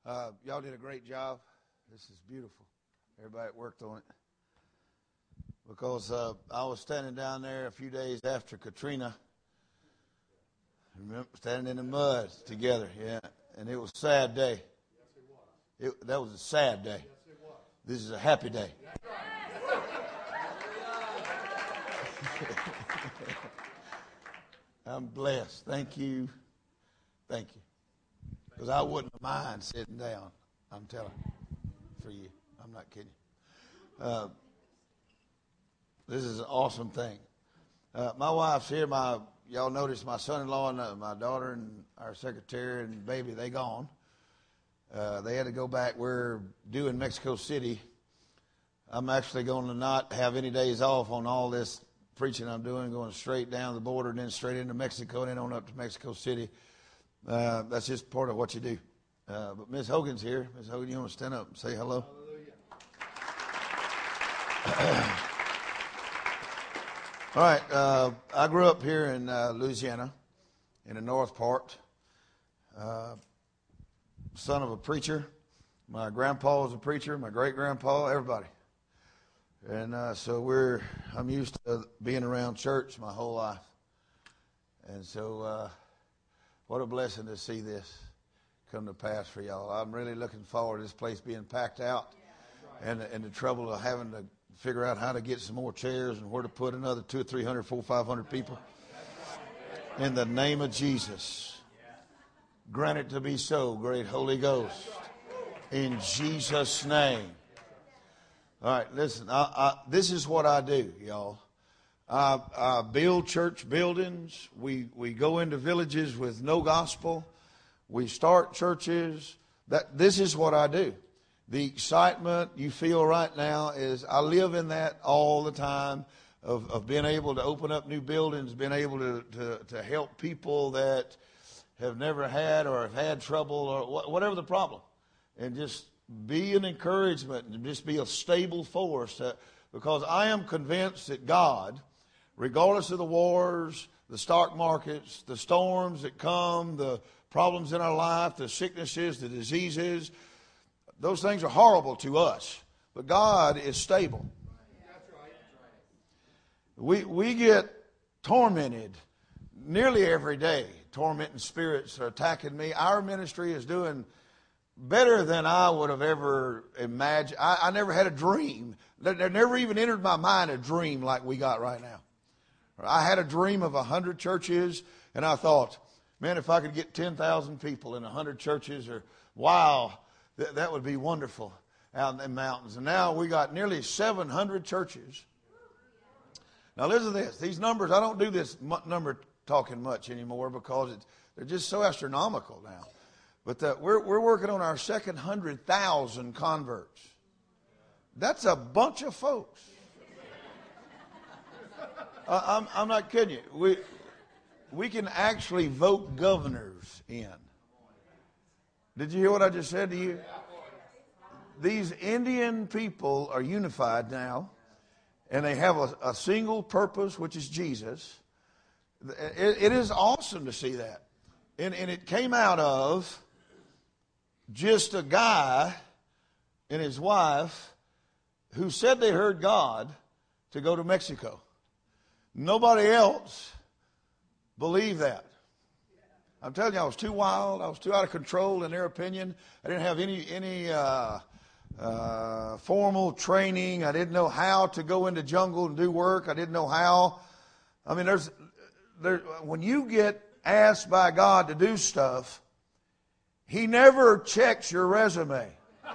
Y'all did a great job. This is beautiful. Everybody that worked on it. Because I was standing down there a few days after Katrina. Remember, standing in the mud together, yeah. And it was a sad day. That was a sad day. This is a happy day. I'm blessed. Thank you. Thank you. Because I wouldn't mind sitting down. I'm telling you. For you. I'm not kidding you. This is an awesome thing. My wife's here. Y'all notice my son-in-law and my daughter and our secretary and baby, they gone. They had to go back. We're due in Mexico City. I'm actually going to not have any days off on all this preaching I'm doing, going straight down the border and then straight into Mexico and then on up to Mexico City. That's just part of what you do. But Ms. Hogan's here. Ms. Hogan, you want to stand up and say hello? All right. I grew up here in Louisiana, in the north part. Son of a preacher. My grandpa was a preacher. My great-grandpa, everybody. And so I'm used to being around church my whole life. And so what a blessing to see this come to pass for y'all. I'm really looking forward to this place being packed out and the trouble of having to figure out how to get some more chairs and where to put another 200, 300, 400, 500 people. In the name of Jesus. Grant it to be so, great Holy Ghost. In Jesus' name. All right, listen, this is what I do, y'all. I build church buildings. We go into villages with no gospel. We start churches. This is what I do. The excitement you feel right now is I live in that all the time of being able to open up new buildings, being able to help people that have never had or have had trouble or whatever the problem. And just be an encouragement and just be a stable force. Because I am convinced that God, regardless of the wars, the stock markets, the storms that come, the problems in our life, the sicknesses, the diseases, those things are horrible to us. But God is stable. We get tormented nearly every day. Tormenting spirits are attacking me. Our ministry is doing better than I would have ever imagined. I never had a dream. There never even entered my mind a dream like we got right now. I had a dream of 100 churches, and I thought, man, if I could get 10,000 people in 100 churches, or wow, that would be wonderful out in the mountains. And now we got nearly 700 churches. Now listen to this. These numbers, I don't do this number talking much anymore because they're just so astronomical now. But we're working on our second 100,000 converts. That's a bunch of folks. I'm not kidding you. We can actually vote governors in. Did you hear what I just said to you? These Indian people are unified now, and they have a single purpose, which is Jesus. It is awesome to see that. And it came out of just a guy and his wife who said they heard God to go to Mexico. Nobody else believed that. I'm telling you, I was too wild. I was too out of control in their opinion. I didn't have any formal training. I didn't know how to go into jungle and do work. I didn't know how. I mean, when you get asked by God to do stuff, He never checks your resume.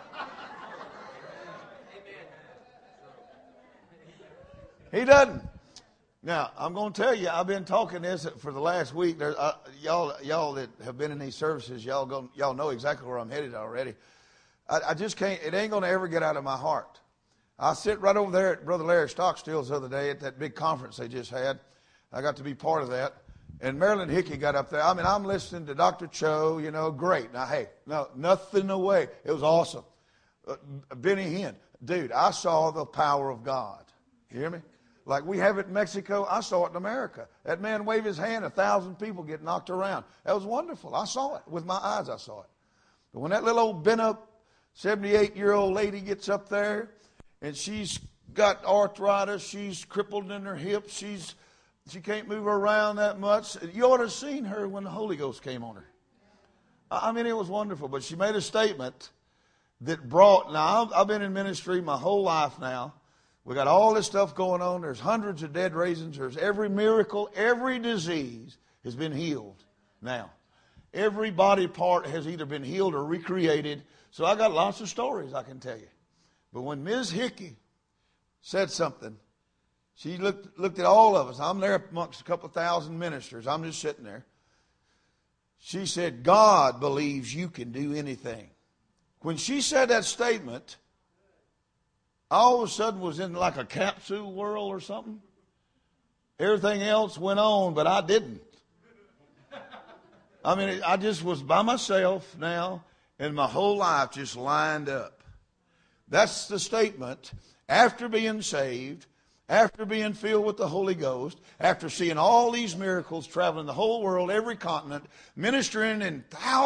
He doesn't. Now, I'm going to tell you, I've been talking this for the last week. Y'all that have been in these services, y'all know exactly where I'm headed already. I just can't, it ain't going to ever get out of my heart. I sit right over there at Brother Larry Stockstill's the other day at that big conference they just had. I got to be part of that. And Marilyn Hickey got up there. I mean, I'm listening to Dr. Cho, great. Now, hey, no, nothing away. It was awesome. Benny Hinn, dude, I saw the power of God. You hear me? Like we have it in Mexico, I saw it in America. That man waved his hand, 1,000 people get knocked around. That was wonderful. I saw it. With my eyes, I saw it. But when that little old bent-up 78-year-old lady gets up there and she's got arthritis, she's crippled in her hips, she can't move around that much. You ought to have seen her when the Holy Ghost came on her. I mean, it was wonderful. But she made a statement that brought, now I've been in ministry my whole life now. We got all this stuff going on. There's hundreds of dead raisins. There's every miracle, every disease has been healed now. Every body part has either been healed or recreated. So I got lots of stories I can tell you. But when Ms. Hickey said something, she looked at all of us. I'm there amongst a couple thousand ministers. I'm just sitting there. She said, God believes you can do anything. When she said that statement, I all of a sudden was in like a capsule world or something. Everything else went on, but I didn't. I mean, I just was by myself now, and my whole life just lined up. That's the statement. After being saved, after being filled with the Holy Ghost, after seeing all these miracles, traveling the whole world, every continent, ministering and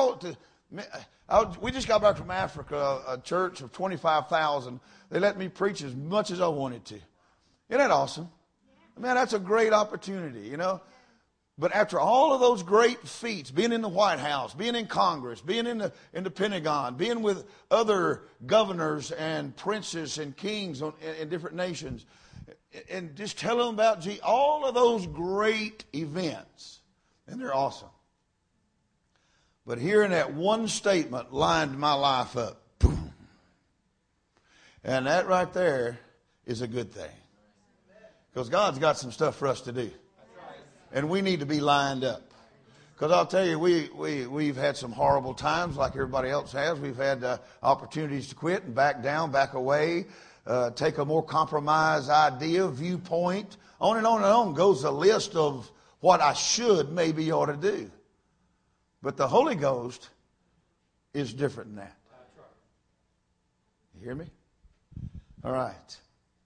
we just got back from Africa, a church of 25,000. They let me preach as much as I wanted to. Isn't that awesome? Man, that's a great opportunity, you know. But after all of those great feats, being in the White House, being in Congress, being in the Pentagon, being with other governors and princes and kings in different nations, and just telling them about all of those great events, and they're awesome. But hearing that one statement lined my life up. Boom. And that right there is a good thing. Because God's got some stuff for us to do. And we need to be lined up. Because I'll tell you, we've had some horrible times like everybody else has. We've had opportunities to quit and back down, back away, take a more compromised idea, viewpoint. On and on and on goes the list of what I should maybe ought to do. But the Holy Ghost is different than that. You hear me? All right.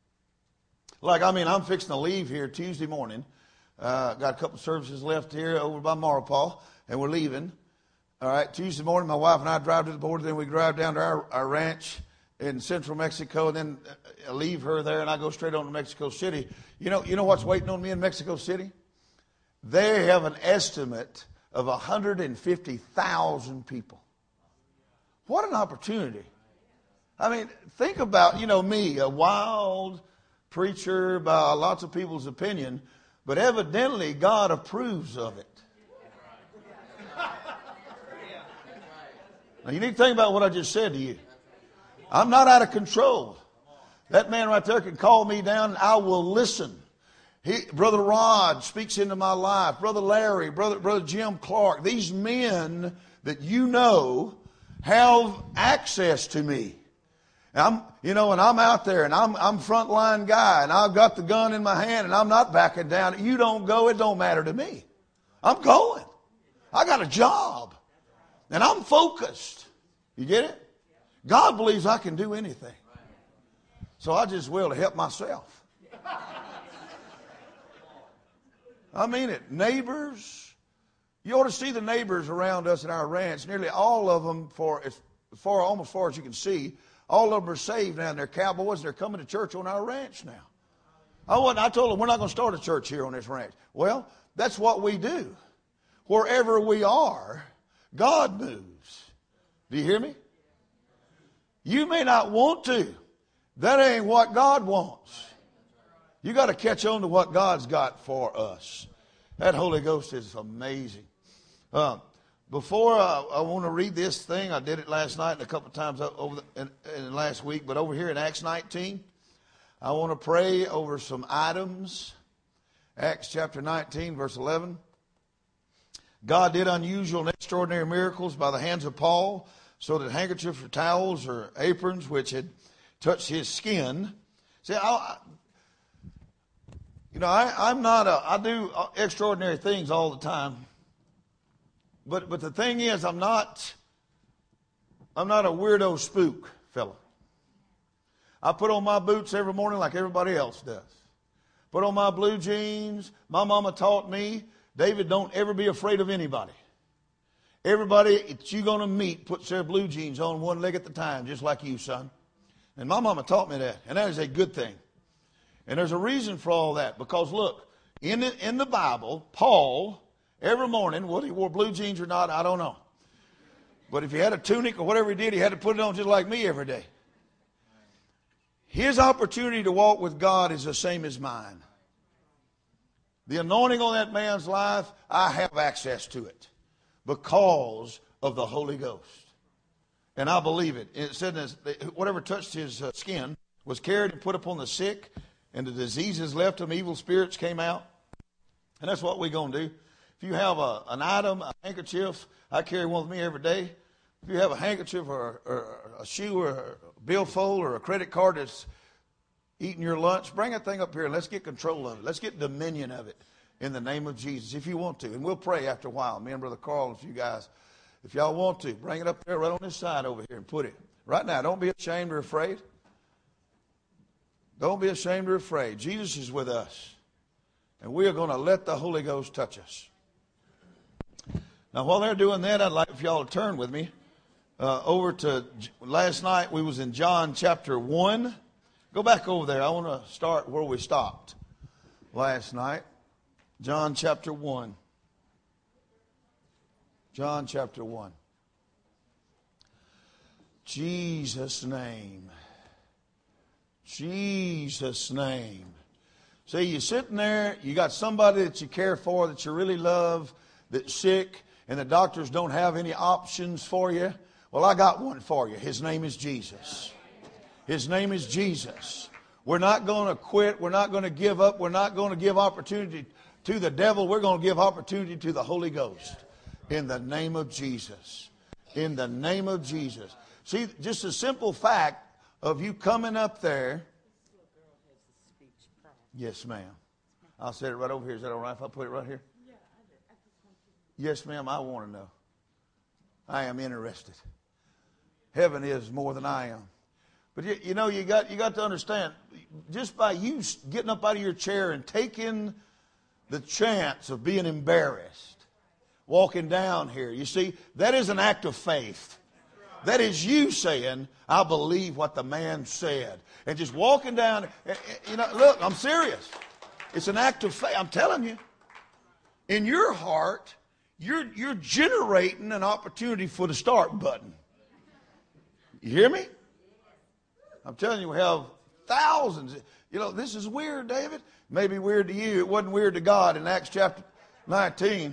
I'm fixing to leave here Tuesday morning. Got a couple services left here over by Maurepas, and we're leaving. All right, Tuesday morning, my wife and I drive to the border, then we drive down to our ranch in central Mexico, and then leave her there, and I go straight on to Mexico City. You know what's waiting on me in Mexico City? They have an estimate of 150,000 people. What an opportunity. I mean, think about, me, a wild preacher by lots of people's opinion, but evidently God approves of it. Now you need to think about what I just said to you. I'm not out of control. That man right there can call me down and I will listen. Brother Rod speaks into my life. Brother Larry, Brother Jim Clark. These men that you know have access to me. And I'm out there and I'm frontline guy and I've got the gun in my hand and I'm not backing down. You don't go, it don't matter to me. I'm going. I got a job and I'm focused. You get it? God believes I can do anything. So I just will to help myself. I mean it. Neighbors, you ought to see the neighbors around us at our ranch. Nearly all of them, almost far as you can see, all of them are saved now. And they're cowboys. They're coming to church on our ranch now. I told them we're not going to start a church here on this ranch. Well, that's what we do. Wherever we are, God moves. Do you hear me? You may not want to. That ain't what God wants. You got to catch on to what God's got for us. That Holy Ghost is amazing. Before I want to read this thing, I did it last night and a couple of times in last week, but over here in Acts 19, I want to pray over some items. Acts chapter 19, verse 11. God did unusual and extraordinary miracles by the hands of Paul, so that handkerchiefs or towels or aprons which had touched his skin. See, I do extraordinary things all the time. But the thing is, I'm not a weirdo spook fella. I put on my boots every morning like everybody else does. Put on my blue jeans. My mama taught me, David, don't ever be afraid of anybody. Everybody that you're going to meet puts their blue jeans on one leg at a time, just like you, son. And my mama taught me that, and that is a good thing. And there's a reason for all that, because look, in the Bible, Paul, every morning, whether he wore blue jeans or not, I don't know. But if he had a tunic or whatever he did, he had to put it on just like me every day. His opportunity to walk with God is the same as mine. The anointing on that man's life, I have access to it because of the Holy Ghost. And I believe it. It said that whatever touched his skin was carried and put upon the sick, and the diseases left him, evil spirits came out. And that's what we're going to do. If you have an item, a handkerchief, I carry one with me every day. If you have a handkerchief or a shoe or a billfold or a credit card that's eating your lunch, bring that thing up here and let's get control of it. Let's get dominion of it in the name of Jesus if you want to. And we'll pray after a while. Me and Brother Carl and a few guys, if y'all want to, bring it up there right on this side over here and put it. Right now, don't be ashamed or afraid. Don't be ashamed or afraid. Jesus is with us. And we are going to let the Holy Ghost touch us. Now, while they're doing that, I'd like for y'all to turn with me over to last night. We was in John chapter 1. Go back over there. I want to start where we stopped last night. John chapter 1. John chapter 1. Jesus' name. Jesus' name. See, you're sitting there, you got somebody that you care for, that you really love, that's sick, and the doctors don't have any options for you. Well, I got one for you. His name is Jesus. His name is Jesus. We're not going to quit. We're not going to give up. We're not going to give opportunity to the devil. We're going to give opportunity to the Holy Ghost. In the name of Jesus. In the name of Jesus. See, just a simple fact of you coming up there. Yes, ma'am. I'll set it right over here. Is that all right if I put it right here? Yes, ma'am, I want to know. I am interested. Heaven is more than I am. But you know, you got to understand, just by you getting up out of your chair and taking the chance of being embarrassed, walking down here, you see, that is an act of faith. That is you saying, I believe what the man said. And just walking down, you know, look, I'm serious. It's an act of faith. I'm telling you. In your heart, you're generating an opportunity for the start button. You hear me? I'm telling you, we have thousands. You know, this is weird, David. Maybe weird to you. It wasn't weird to God in Acts chapter 19.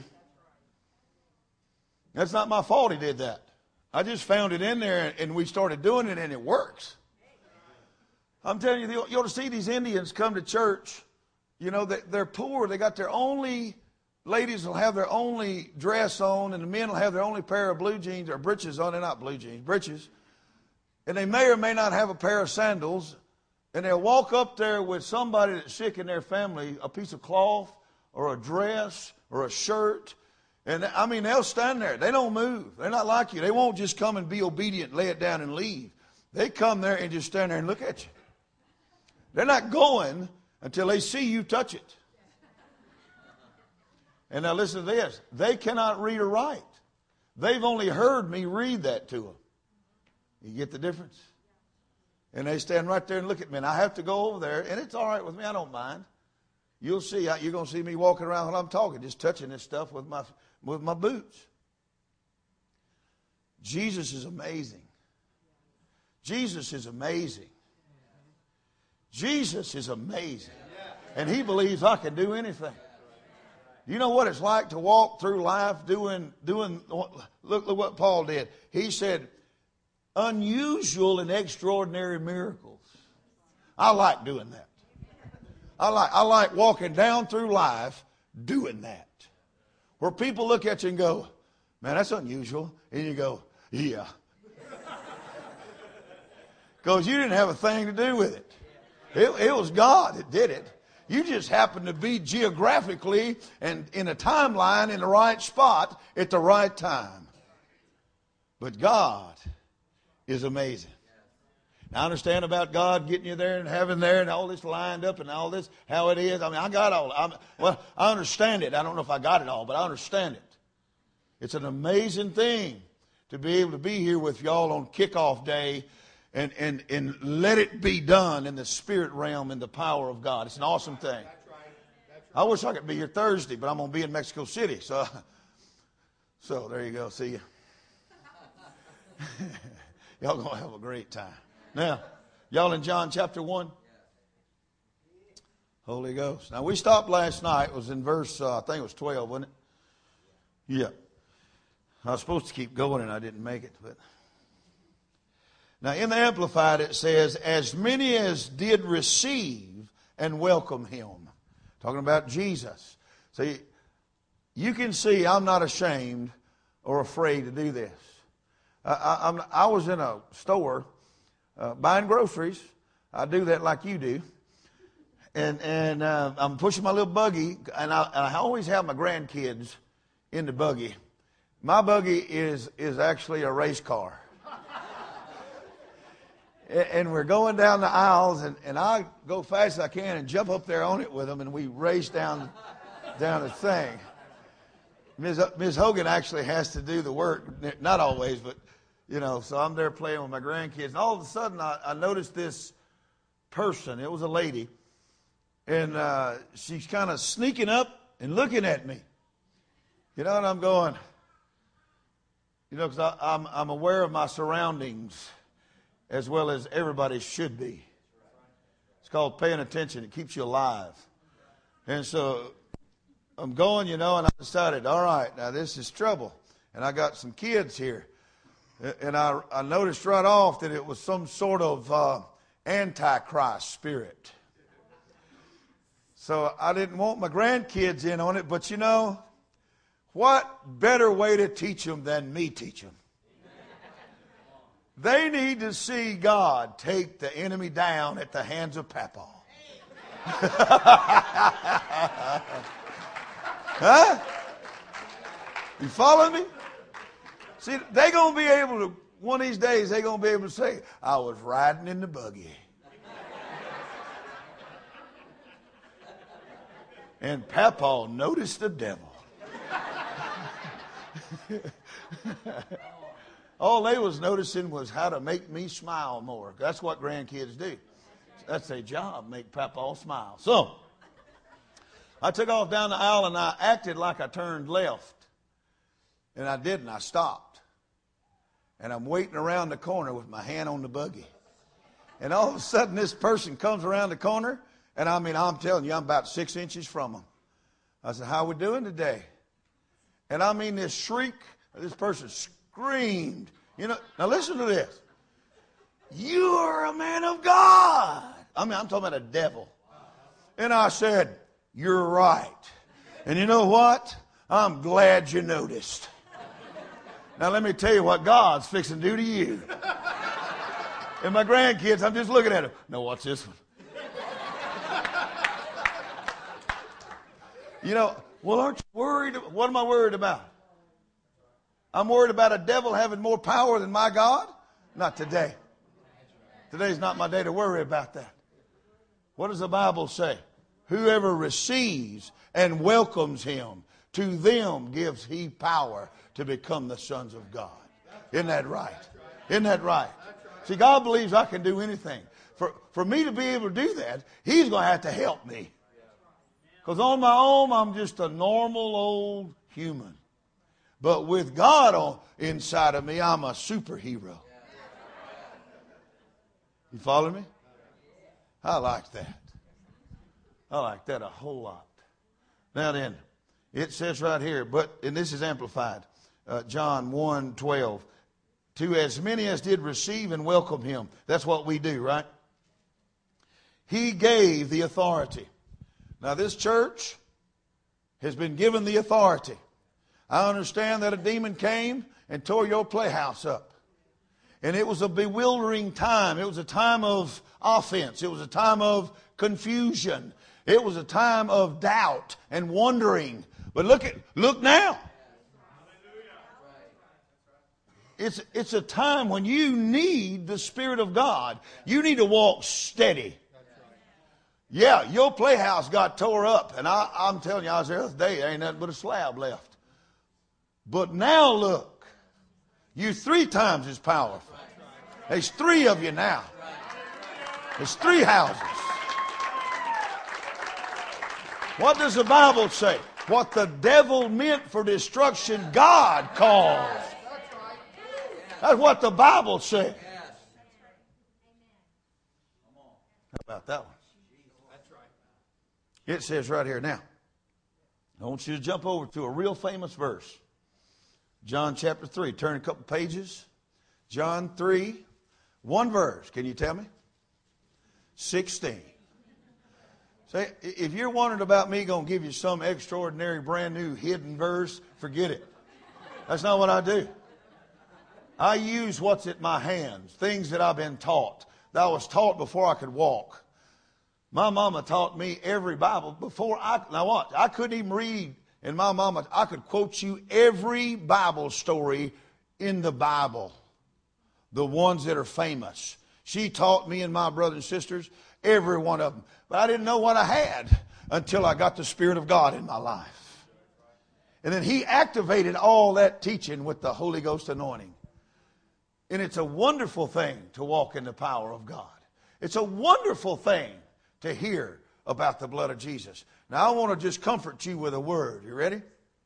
That's not my fault he did that. I just found it in there and we started doing it and it works. I'm telling you, you ought to see these Indians come to church. You know, they're poor. They got their only, ladies will have their only dress on, and the men will have their only pair of blue jeans or breeches on. They're not blue jeans, breeches. And they may or may not have a pair of sandals. And they'll walk up there with somebody that's sick in their family, a piece of cloth or a dress or a shirt. And I mean, they'll stand there. They don't move. They're not like you. They won't just come and be obedient, lay it down and leave. They come there and just stand there and look at you. They're not going until they see you touch it. And now listen to this. They cannot read or write. They've only heard me read that to them. You get the difference? And they stand right there and look at me. And I have to go over there. And it's all right with me. I don't mind. You'll see. You're going to see me walking around while I'm talking, just touching this stuff with my boots. Jesus is amazing. Jesus is amazing. Jesus is amazing. And he believes I can do anything. You know what it's like to walk through life doing look what Paul did. He said, unusual and extraordinary miracles. I like doing that. I like walking down through life doing that. Where people look at you and go, man, that's unusual. And you go, yeah. Because you didn't have a thing to do with it. It was God that did it. You just happened to be geographically and in a timeline in the right spot at the right time. But God is amazing. Now, I understand about God getting you there and having there and all this lined up and all this, how it is. I mean, I got all. I understand it. I don't know if I got it all, but I understand it. It's an amazing thing to be able to be here with y'all on kickoff day and let it be done in the spirit realm in the power of God. It's an awesome thing. I wish I could be here Thursday, but I'm going to be in Mexico City. So there you go. See you. Y'all going to have a great time. Now, y'all in John chapter 1? Holy Ghost. Now, we stopped last night. It was in verse, I think it was 12, wasn't it? Yeah. I was supposed to keep going and I didn't make it. But now, in the Amplified, it says, as many as did receive and welcome him. Talking about Jesus. See, you can see I'm not ashamed or afraid to do this. I was in a store buying groceries. I do that like you do. And I'm pushing my little buggy, and I always have my grandkids in the buggy. My buggy is actually a race car. And we're going down the aisles, and I go fast as I can and jump up there on it with them, and we race down the thing. Ms. Hogan actually has to do the work, not always, but, so I'm there playing with my grandkids. And all of a sudden, I noticed this person. It was a lady. And she's kind of sneaking up and looking at me. And I'm going, because I'm aware of my surroundings as well as everybody should be. It's called paying attention. It keeps you alive. And so I'm going, and I decided, all right, now this is trouble. And I got some kids here. And I noticed right off that it was some sort of antichrist spirit. So I didn't want my grandkids in on it, but what better way to teach them than me teach them? They need to see God take the enemy down at the hands of Papa. Huh? You follow me? See, they're going to be able to, one of these days, they're going to be able to say, I was riding in the buggy. And Papa noticed the devil. All they was noticing was how to make me smile more. That's what grandkids do. That's their job, make Papa smile. So, I took off down the aisle and I acted like I turned left. And I didn't. I stopped. And I'm waiting around the corner with my hand on the buggy. And all of a sudden this person comes around the corner. And I'm telling you, I'm about 6 inches from them. I said, how we doing today? And this shriek, this person screamed. Now listen to this. You are a man of God. I'm talking about a devil. And I said, you're right. And you know what? I'm glad you noticed. Now let me tell you what God's fixing to do to you. And my grandkids, I'm just looking at them. No, what's this one? Well, aren't you worried? What am I worried about? I'm worried about a devil having more power than my God? Not today. Today's not my day to worry about that. What does the Bible say? Whoever receives and welcomes him, to them gives he power to become the sons of God. Isn't that right? Isn't that right? See, God believes I can do anything. For me to be able to do that, he's going to have to help me. Because on my own, I'm just a normal old human. But with God inside of me, I'm a superhero. You follow me? I like that. I like that a whole lot. Now then, it says right here, and this is amplified, John 1:12. To as many as did receive and welcome him. That's what we do, right? He gave the authority. Now, this church has been given the authority. I understand that a demon came and tore your playhouse up. And it was a bewildering time. It was a time of offense. It was a time of confusion. It was a time of doubt and wondering. But look now. It's a time when you need the Spirit of God. You need to walk steady. Yeah, your playhouse got tore up. And I'm telling you, I was there the other day. There ain't nothing but a slab left. But now look, you're 3 times as powerful. There's 3 of you now. There's 3 houses. What does the Bible say? What the devil meant for destruction, God caused. That's what the Bible says. How about that one? It says right here. Now, I want you to jump over to a real famous verse. John chapter 3. Turn a couple pages. John 3. One verse. Can you tell me? 16. Say, if you're wondering about me going to give you some extraordinary, brand new, hidden verse, forget it. That's not what I do. I use what's at my hands, things that I've been taught, that I was taught before I could walk. My mama taught me every Bible before now what? I couldn't even read, and my mama, I could quote you every Bible story in the Bible, the ones that are famous. She taught me and my brothers and sisters, every one of them. But I didn't know what I had until I got the Spirit of God in my life. And then He activated all that teaching with the Holy Ghost anointing. And it's a wonderful thing to walk in the power of God. It's a wonderful thing to hear about the blood of Jesus. Now I want to just comfort you with a word. You ready?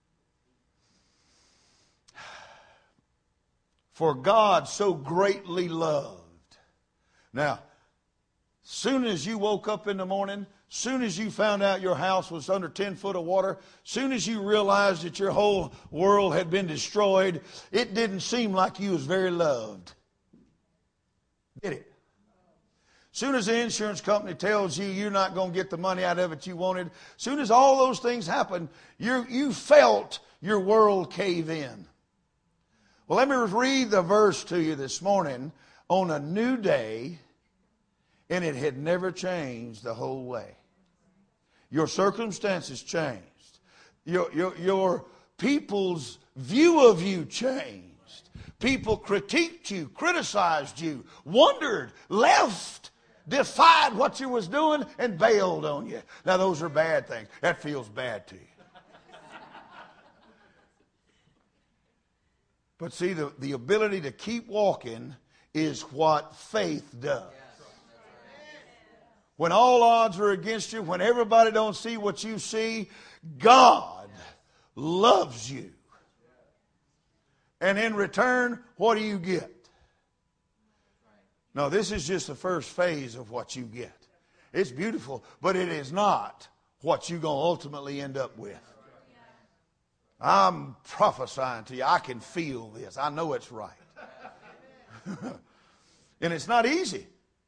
For God so greatly loved. Now, soon as you woke up in the morning, soon as you found out your house was under 10 foot of water, soon as you realized that your whole world had been destroyed, it didn't seem like you was very loved. Did it? Soon as the insurance company tells you you're not going to get the money out of it you wanted, soon as all those things happened, you felt your world cave in. Well, let me read the verse to you this morning. On a new day, and it had never changed the whole way. Your circumstances changed. Your people's view of you changed. People critiqued you, criticized you, wondered, left, defied what you was doing, and bailed on you. Now, those are bad things. That feels bad to you. But see, the ability to keep walking is what faith does. When all odds are against you, when everybody don't see what you see, God loves you. And in return, what do you get? No, this is just the first phase of what you get. It's beautiful, but it is not what you're going to ultimately end up with. I'm prophesying to you. I can feel this. I know it's right. And it's not easy.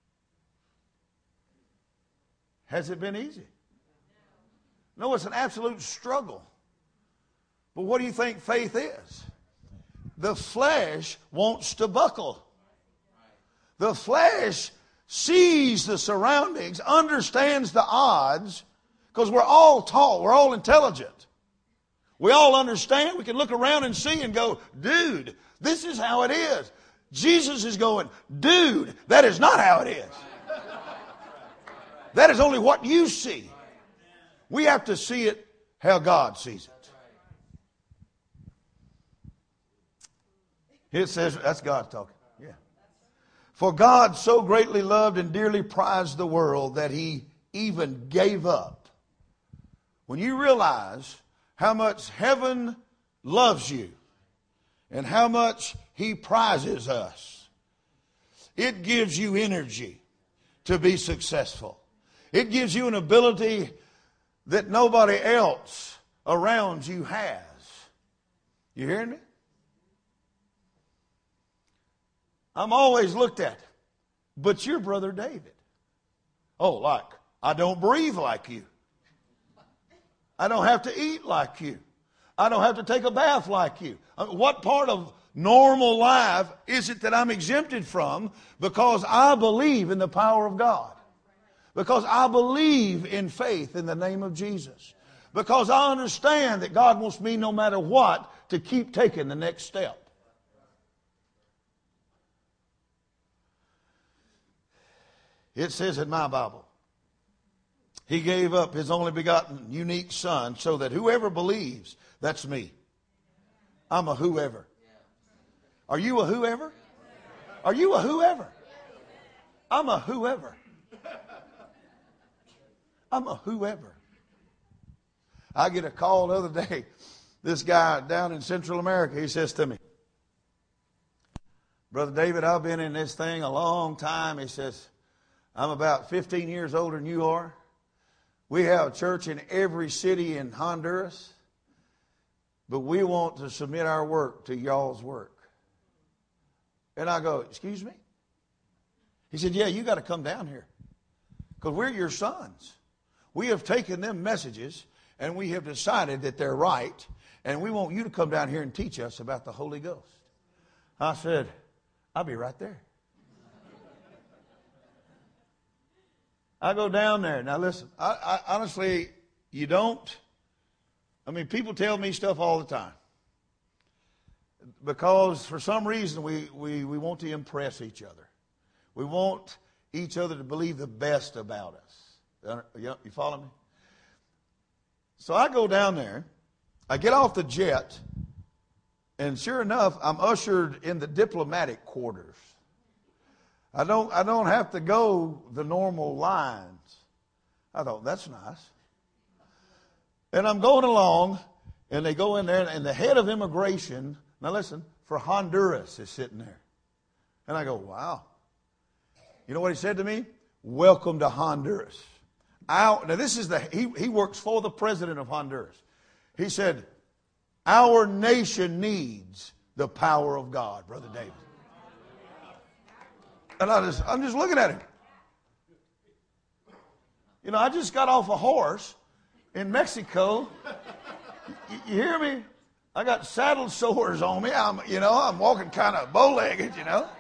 Has it been easy? No, it's an absolute struggle. But what do you think faith is? The flesh wants to buckle. The flesh sees the surroundings, understands the odds, because we're all taught, we're all intelligent. We all understand. We can look around and see and go, dude, this is how it is. Jesus is going, dude, that is not how it is. That is only what you see. We have to see it how God sees it. It says, that's God talking. Yeah. For God so greatly loved and dearly prized the world that He even gave up. When you realize how much heaven loves you and how much He prizes us, it gives you energy to be successful. It gives you an ability that nobody else around you has. You hearing me? I'm always looked at, but you're Brother David. Oh, like, I don't breathe like you. I don't have to eat like you. I don't have to take a bath like you. What part of normal life is it that I'm exempted from? Because I believe in the power of God. Because I believe in faith in the name of Jesus. Because I understand that God wants me, no matter what, to keep taking the next step. It says in my Bible, He gave up His only begotten, unique Son, so that whoever believes, that's me. I'm a whoever. Are you a whoever? Are you a whoever? I'm a whoever. I'm a whoever. I get a call the other day. This guy down in Central America, he says to me, Brother David, I've been in this thing a long time. He says, I'm about 15 years older than you are. We have a church in every city in Honduras, but we want to submit our work to y'all's work. And I go, excuse me? He said, yeah, you got to come down here because we're your sons. We have taken them messages and we have decided that they're right, and we want you to come down here and teach us about the Holy Ghost. I said, I'll be right there. I go down there. Now listen, I honestly, you don't. I mean, people tell me stuff all the time. Because for some reason we want to impress each other. We want each other to believe the best about us. You follow me? So I go down there. I get off the jet. And sure enough, I'm ushered in the diplomatic quarters. I don't have to go the normal lines. I thought, that's nice. And I'm going along, and they go in there, and the head of immigration, now listen, for Honduras is sitting there. And I go, wow. You know what he said to me? Welcome to Honduras. Now this is he works for the president of Honduras. He said, our nation needs the power of God, Brother David. And I'm just looking at him. You know, I just got off a horse in Mexico. You hear me? I got saddle sores on me. I'm walking kind of bow-legged,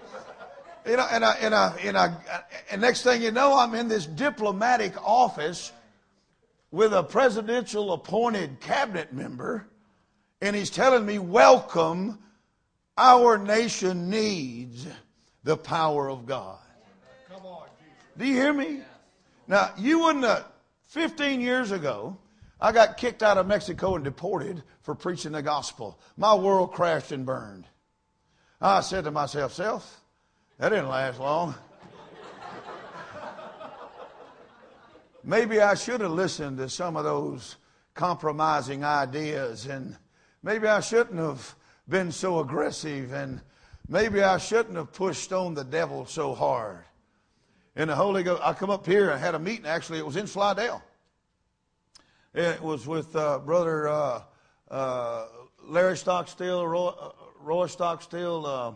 and next thing you know, I'm in this diplomatic office with a presidential appointed cabinet member, and he's telling me, welcome, our nation needs the power of God. Come on, Jesus. Do you hear me? Now, you wouldn't 15 years ago, I got kicked out of Mexico and deported for preaching the gospel. My world crashed and burned. I said to myself, self, that didn't last long. Maybe I should have listened to some of those compromising ideas, and maybe I shouldn't have been so aggressive, and maybe I shouldn't have pushed on the devil so hard. And the Holy Ghost, I come up here and had a meeting. Actually, it was in Slidell. It was with Brother Larry Stockstill, Roy Stockstill,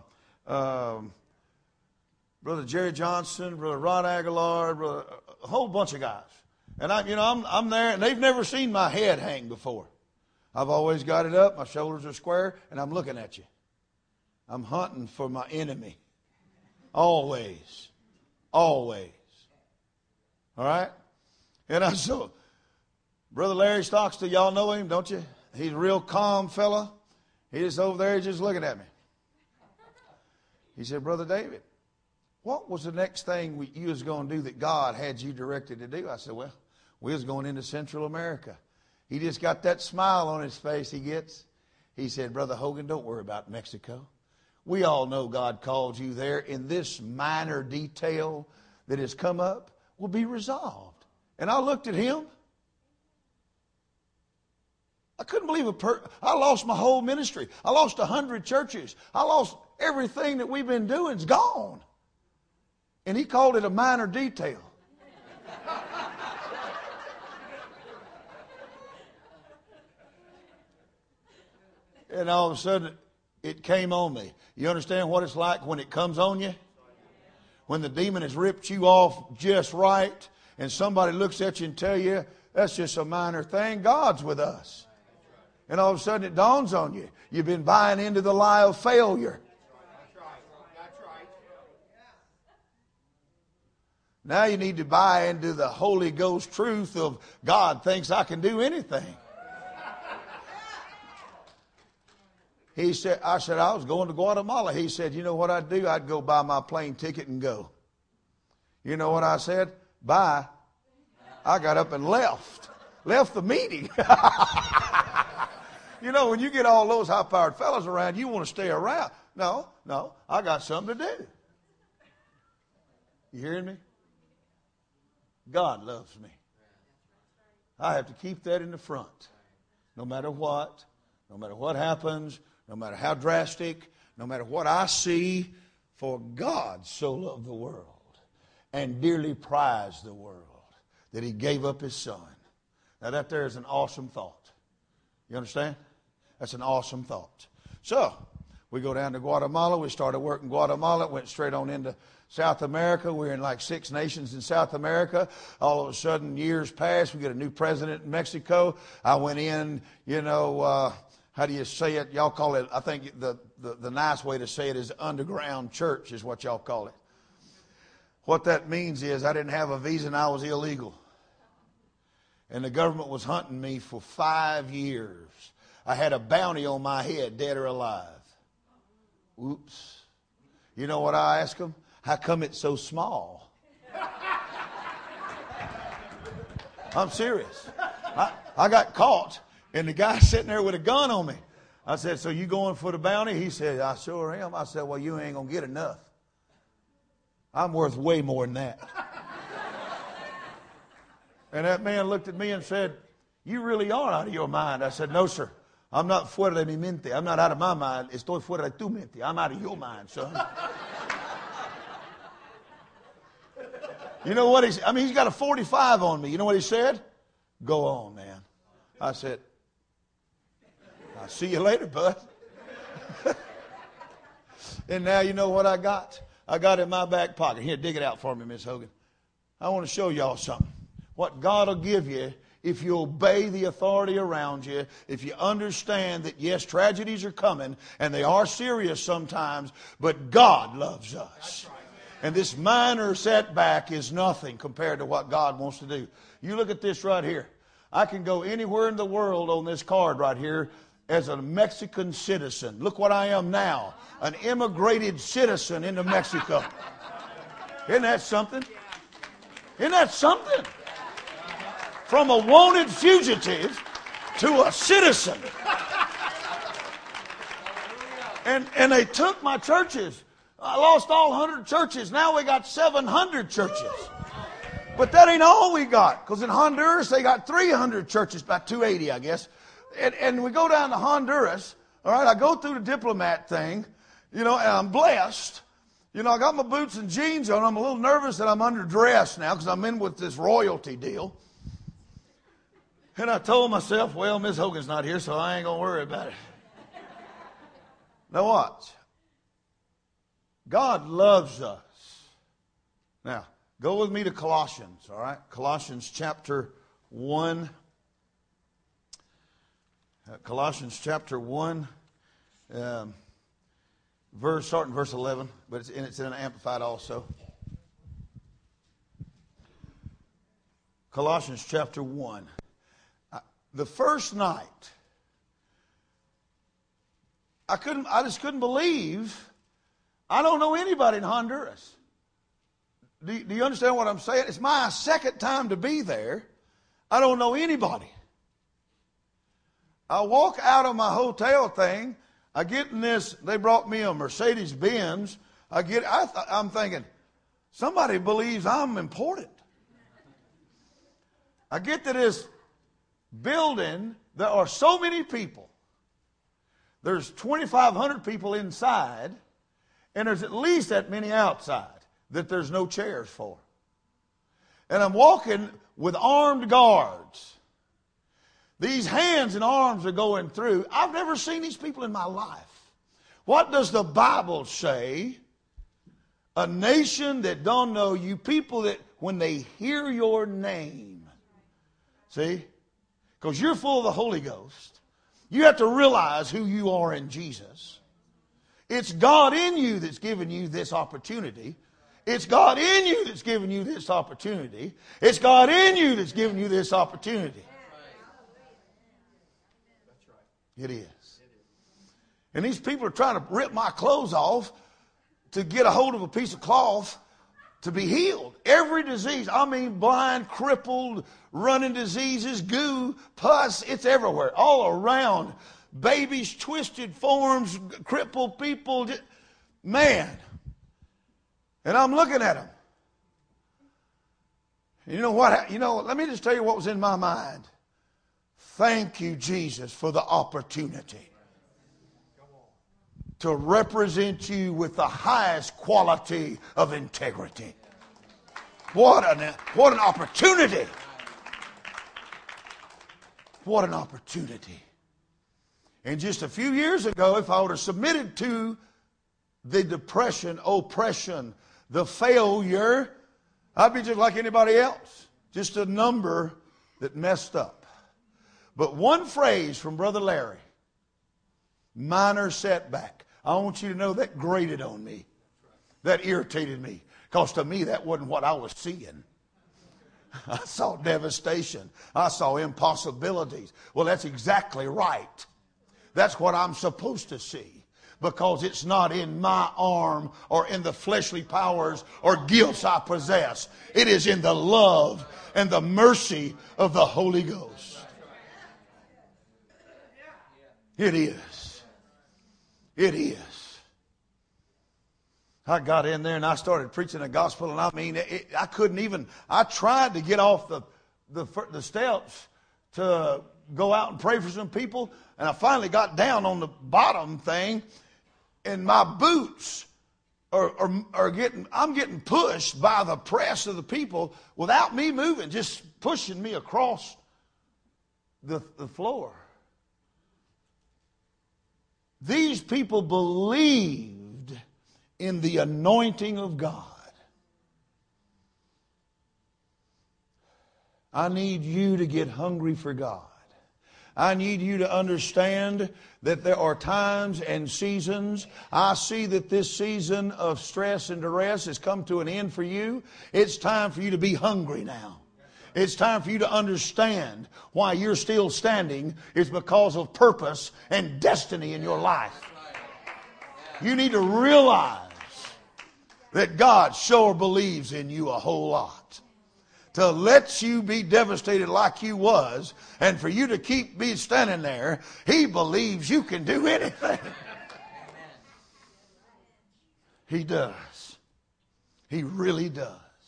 Brother Jerry Johnson, Brother Rod Aguilar, a whole bunch of guys. And I'm there, and they've never seen my head hang before. I've always got it up, my shoulders are square, and I'm looking at you. I'm hunting for my enemy. Always. Always. All right? And so, Brother Larry Stockstill, y'all know him, don't you? He's a real calm fella. He's over there just looking at me. He said, Brother David, what was the next thing you was going to do that God had you directed to do? I said, well, we was going into Central America. He just got that smile on his face he gets. He said, Brother Hogan, don't worry about Mexico. We all know God called you there, and this minor detail that has come up will be resolved. And I looked at him. I couldn't believe I lost my whole ministry. I lost 100 churches. I lost everything that we've been doing. It's gone. And he called it a minor detail. And all of a sudden, it came on me. You understand what it's like when it comes on you? When the demon has ripped you off just right, and somebody looks at you and tell you, that's just a minor thing. God's with us. And all of a sudden it dawns on you. You've been buying into the lie of failure. Now you need to buy into the Holy Ghost truth of God thinks I can do anything. I said, I was going to Guatemala. He said, you know what I'd do? I'd go buy my plane ticket and go. You know what I said? Bye. I got up and left the meeting. You know, when you get all those high-powered fellas around, you want to stay around. No, I got something to do. You hearing me? God loves me. I have to keep that in the front. No matter what happens, no matter how drastic, no matter what I see, for God so loved the world and dearly prized the world that he gave up his son. Now that there is an awesome thought. You understand? That's an awesome thought. So, we go down to Guatemala. We started work in Guatemala. Went straight on into South America. We're in like 6 nations in South America. All of a sudden, years pass. We get a new president in Mexico. I went in, how do you say it? Y'all call it, I think the nice way to say it is underground church is what y'all call it. What that means is I didn't have a visa and I was illegal. And the government was hunting me for 5 years. I had a bounty on my head, dead or alive. Oops. You know what I asked them? How come it's so small? I'm serious. I got caught, and the guy sitting there with a gun on me. I said, so you going for the bounty? He said, I sure am. I said, well, you ain't going to get enough. I'm worth way more than that. And that man looked at me and said, you really are out of your mind. I said, no, sir. I'm not fuera de mi mente. I'm not out of my mind. Estoy fuera de tu mente. I'm out of your mind, son. You know what? He's got a 45 on me. You know what he said? Go on, man. I said, I'll see you later, bud. And now you know what I got? I got in my back pocket. Here, dig it out for me, Miss Hogan. I want to show y'all something. What God will give you if you obey the authority around you, if you understand that, yes, tragedies are coming, and they are serious sometimes, but God loves us. And this minor setback is nothing compared to what God wants to do. You look at this right here. I can go anywhere in the world on this card right here as a Mexican citizen. Look what I am now, an immigrated citizen into Mexico. Isn't that something? Isn't that something? From a wanted fugitive to a citizen. And they took my churches. I lost all 100 churches. Now we got 700 churches. But that ain't all we got. Because in Honduras, they got 300 churches, about 280, I guess. And we go down to Honduras. All right, I go through the diplomat thing, and I'm blessed. I got my boots and jeans on. I'm a little nervous that I'm underdressed now because I'm in with this royalty deal. And I told myself, well, Miss Hogan's not here, so I ain't going to worry about it. Now watch. God loves us. Now, go with me to Colossians, all right? Colossians chapter 1. Colossians chapter 1, starting verse 11, but it's in an Amplified also. Colossians chapter 1. The first night, I just couldn't believe. I don't know anybody in Honduras. Do you understand what I'm saying? It's my second time to be there. I don't know anybody. I walk out of my hotel thing. I get in this. They brought me a Mercedes Benz. I'm thinking, somebody believes I'm important. I get to this building. There are so many people. There's 2,500 people inside, and there's at least that many outside that there's no chairs for. And I'm walking with armed guards. These hands and arms are going through. I've never seen these people in my life. What does the Bible say? A nation that don't know you, people that when they hear your name, see? Because you're full of the Holy Ghost. You have to realize who you are in Jesus. It's God in you that's given you this opportunity. It's God in you that's given you this opportunity. It's God in you that's given you this opportunity. It is. And these people are trying to rip my clothes off to get a hold of a piece of cloth to be healed. Every disease, blind, crippled, running diseases, goo, pus, it's everywhere, all around. babies, twisted forms, crippled people. Man. And I'm looking at them. You know what? Let me just tell you what was in my mind. Thank you, Jesus, for the opportunity to represent you with the highest quality of integrity. What an opportunity. What an opportunity. And just a few years ago, if I would have submitted to the depression, oppression, the failure, I'd be just like anybody else. Just a number that messed up. But one phrase from Brother Larry, minor setback. I want you to know that grated on me. That irritated me. Because to me, that wasn't what I was seeing. I saw devastation. I saw impossibilities. Well, that's exactly right. That's what I'm supposed to see. Because it's not in my arm or in the fleshly powers or gifts I possess. It is in the love and the mercy of the Holy Ghost. It is. It is. I got in there and I started preaching the gospel, and I mean, I couldn't even, I tried to get off the steps to go out and pray for some people, and I finally got down on the bottom thing, and my boots are getting, I'm getting pushed by the press of the people without me moving, just pushing me across the floor. These people believed in the anointing of God. I need you to get hungry for God. I need you to understand that there are times and seasons. I see that this season of stress and duress has come to an end for you. It's time for you to be hungry now. It's time for you to understand why you're still standing is because of purpose and destiny in your life. You need to realize that God sure believes in you a whole lot. To let you be devastated like you was, and for you to keep be standing there, He believes you can do anything. He does. He really does.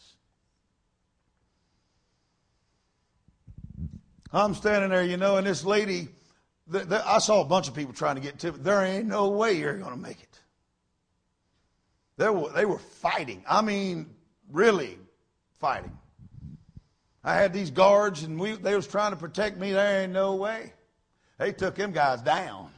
I'm standing there, and this lady, I saw a bunch of people trying to get to me. There ain't no way you're going to make it. They were fighting. I mean, really fighting. I had these guards, and they was trying to protect me. There ain't no way. They took them guys down.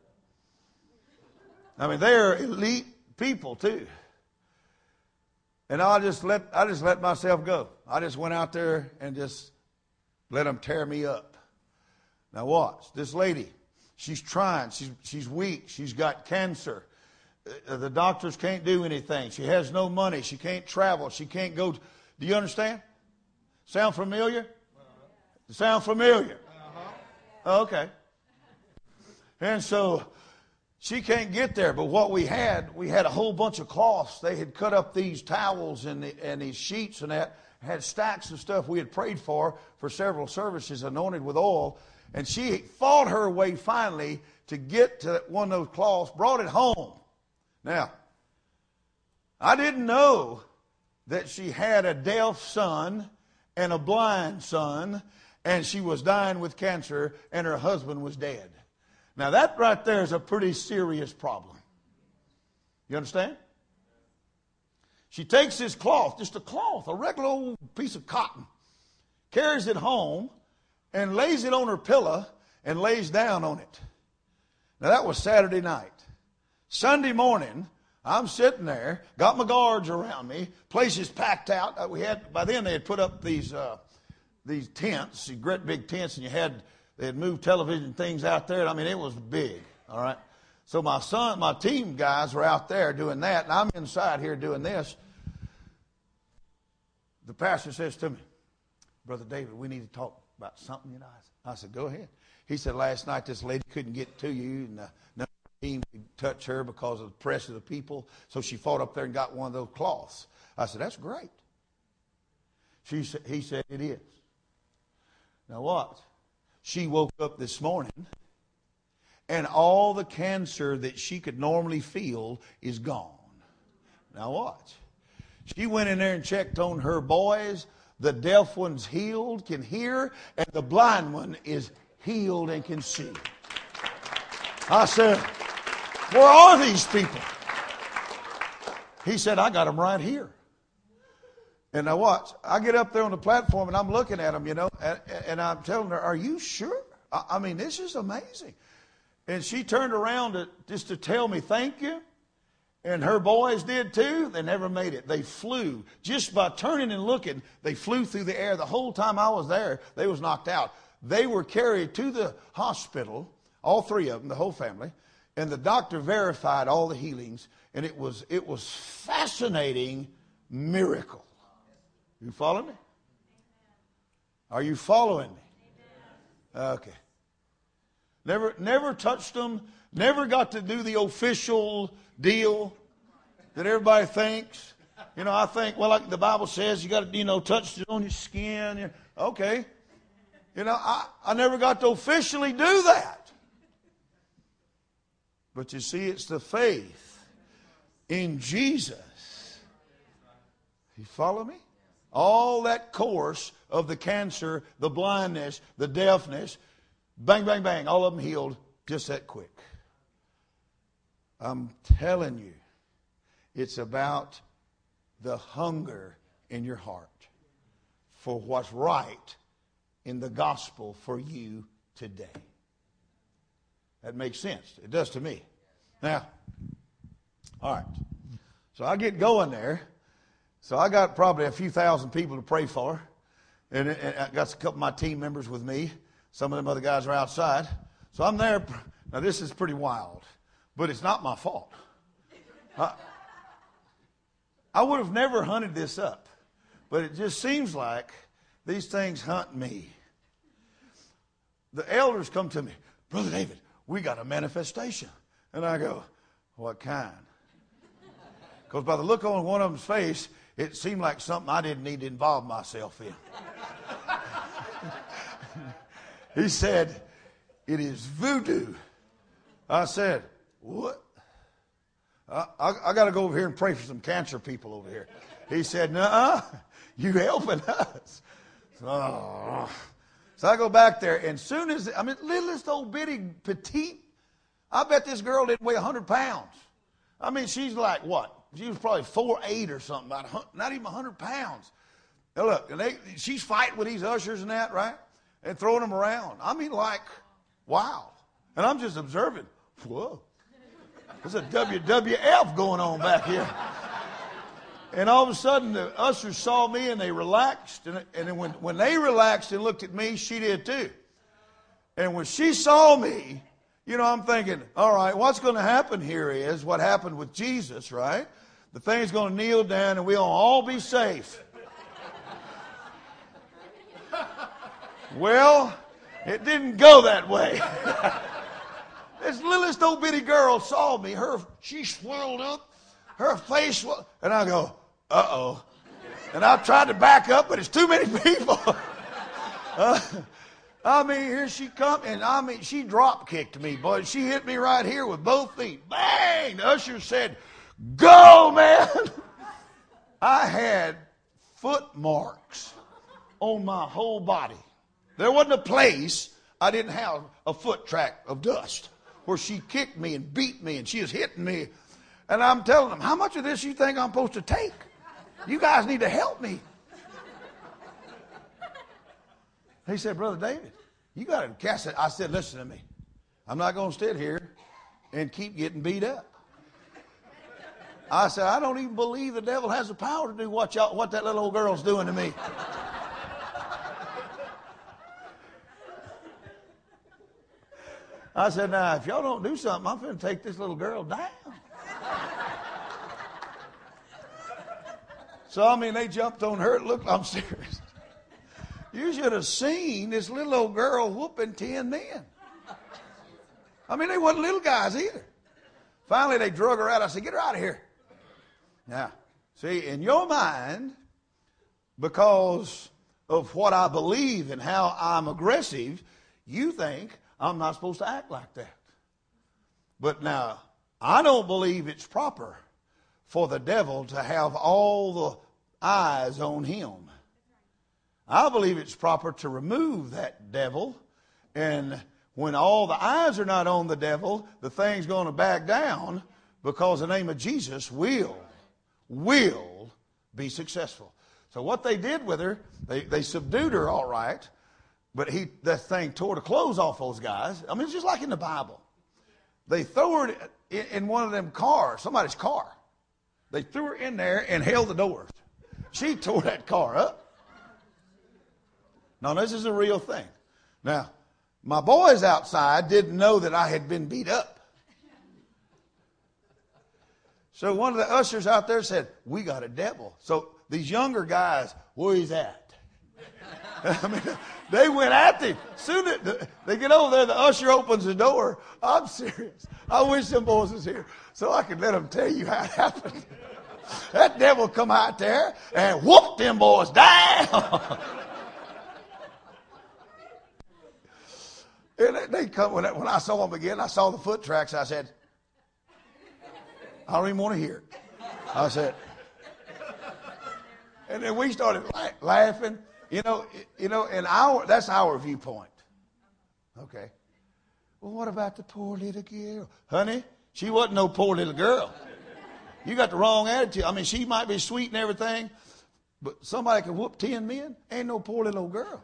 I mean, they're elite people too. And I just let myself go. I just went out there and just let them tear me up. Now watch. This lady, she's trying. She's weak. She's got cancer. The doctors can't do anything. She has no money. She can't travel. She can't go. Do you understand? Sound familiar? Sound familiar? Okay. And so she can't get there. But what we had a whole bunch of cloths. They had cut up these towels and these sheets and that. Had stacks of stuff we had prayed for several services, anointed with oil. And she fought her way finally to get to one of those cloths, brought it home. Now, I didn't know that she had a deaf son and a blind son, and she was dying with cancer, and her husband was dead. Now, that right there is a pretty serious problem. You understand? She takes this cloth, just a cloth, a regular old piece of cotton, carries it home, and lays it on her pillow and lays down on it. Now, that was Saturday night. Sunday morning, I'm sitting there, got my guards around me, place is packed out. By then they had put up these tents, these great big tents, and they had moved television things out there. I mean, it was big, all right? So my team guys were out there doing that, and I'm inside here doing this. The pastor says to me, Brother David, we need to talk about something. I said, go ahead. He said, last night this lady couldn't get to you, and none of the team could touch her because of the press of the people, so she fought up there and got one of those cloths. I said, that's great. He said, it is. Now what? She woke up this morning, and all the cancer that she could normally feel is gone. Now watch. She went in there and checked on her boys. The deaf one's healed, can hear, and the blind one is healed and can see. I said, where are these people? He said, I got them right here. And now watch. I get up there on the platform and I'm looking at them, and I'm telling her, are you sure? I mean, this is amazing. And she turned around just to tell me thank you. And her boys did too. They never made it. They flew. Just by turning and looking, they flew through the air. The whole time I was there, they was knocked out. They were carried to the hospital, all three of them, the whole family. And the doctor verified all the healings. And it was fascinating miracle. You follow me? Are you following me? Okay. Never touched them. Never got to do the official deal that everybody thinks. I think, well, like the Bible says, you got to, touch it on your skin. Okay. I never got to officially do that. But you see, it's the faith in Jesus. You follow me? All that course of the cancer, the blindness, the deafness, bang, bang, bang, all of them healed just that quick. I'm telling you, it's about the hunger in your heart for what's right in the gospel for you today. That makes sense. It does to me. Now, all right. So I get going there. So I got probably a few thousand people to pray for. And I got a couple of my team members with me. Some of them other guys are outside. So I'm there. Now this is pretty wild. But it's not my fault. I would have never hunted this up. But it just seems like these things hunt me. The elders come to me, Brother David, we got a manifestation. And I go, what kind? Because by the look on one of them's face, it seemed like something I didn't need to involve myself in. He said, it is voodoo. I said, what? I got to go over here and pray for some cancer people over here. He said, nuh-uh, you helping us. So I go back there, and soon as, littlest old bitty petite, I bet this girl didn't weigh 100 pounds. She's like what? She was probably 4'8" or something, not even 100 pounds. Now look, she's fighting with these ushers and that, right? And throwing them around. Wow. And I'm just observing. Whoa. There's a WWF going on back here. And all of a sudden, the ushers saw me and they relaxed. And then when they relaxed and looked at me, she did too. And when she saw me, I'm thinking, all right, what's going to happen here is what happened with Jesus, right? The thing's going to kneel down and we'll all be safe. Well, it didn't go that way. This littlest old bitty girl saw me. She swelled up. Her face was, and I go, uh-oh. And I tried to back up, but it's too many people. Here she come, and she drop kicked me, boy. She hit me right here with both feet. Bang! The usher said, go, man! I had foot marks on my whole body. There wasn't a place I didn't have a foot track of dust where she kicked me and beat me and she was hitting me. And I'm telling them, how much of this you think I'm supposed to take? You guys need to help me. He said, Brother David, you got to cast it. I said, listen to me. I'm not going to sit here and keep getting beat up. I said, I don't even believe the devil has the power to do what that little old girl's doing to me. I said, now, if y'all don't do something, I'm going to take this little girl down. So, they jumped on her. I'm serious. You should have seen this little old girl whooping 10 men. They wasn't little guys either. Finally, they drug her out. I said, get her out of here. Now, see, in your mind, because of what I believe and how I'm aggressive, you think I'm not supposed to act like that. But now, I don't believe it's proper for the devil to have all the eyes on him. I believe it's proper to remove that devil, and when all the eyes are not on the devil, the thing's going to back down, because the name of Jesus will be successful. So what they did with her, they subdued her all right, but that thing tore the clothes off those guys. I mean, it's just like in the Bible. They threw her in one of them cars, somebody's car. They threw her in there and held the doors. She tore that car up. Now, this is a real thing. Now, my boys outside didn't know that I had been beat up. So one of the ushers out there said, "We got a devil." So these younger guys, where he's at? I mean, they went after him. Soon as they get over there, the usher opens the door. I'm serious. I wish them boys was here so I could let them tell you how it happened. That devil come out there and whooped them boys down. And they come, when I saw them again, I saw the foot tracks. I said, "I don't even want to hear it." I said, and then we started laughing. You know, and that's our viewpoint. Okay. Well, what about the poor little girl? Honey, she wasn't no poor little girl. You got the wrong attitude. I mean, she might be sweet and everything, but somebody can whoop 10 men. Ain't no poor little girl.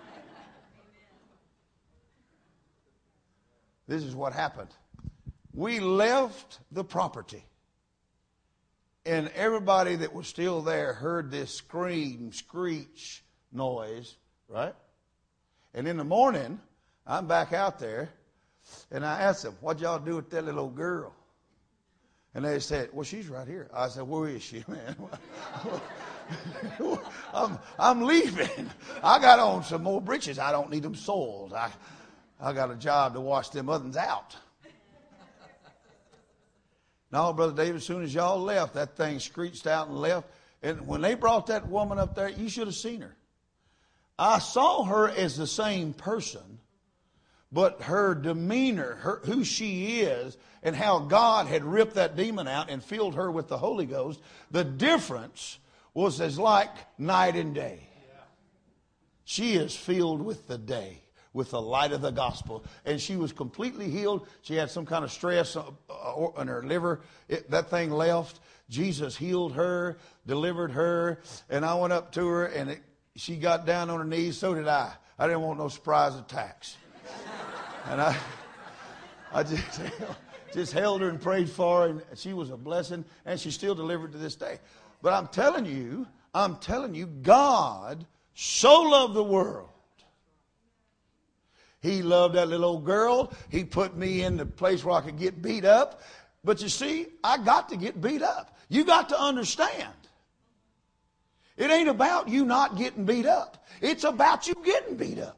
This is what happened. We left the property, and everybody that was still there heard this scream, screech noise, right? And in the morning, I'm back out there, and I asked them, "What y'all do with that little old girl?" And they said, "Well, she's right here." I said, "Where is she, man?" I'm leaving. I got on some more breeches. I don't need them soiled. I got a job to wash them others out. No, Brother David, as soon as y'all left, that thing screeched out and left. And when they brought that woman up there, you should have seen her. I saw her as the same person, but her demeanor, who she is, and how God had ripped that demon out and filled her with the Holy Ghost, the difference was as like night and day. She is filled with the day, with the light of the gospel. And she was completely healed. She had some kind of stress on her liver. That thing left. Jesus healed her, delivered her. And I went up to her, and she got down on her knees. So did I. I didn't want no surprise attacks. And I just held her and prayed for her. And she was a blessing. And she's still delivered to this day. But I'm telling you, God so loved the world. He loved that little old girl. He put me in the place where I could get beat up. But you see, I got to get beat up. You got to understand. It ain't about you not getting beat up. It's about you getting beat up.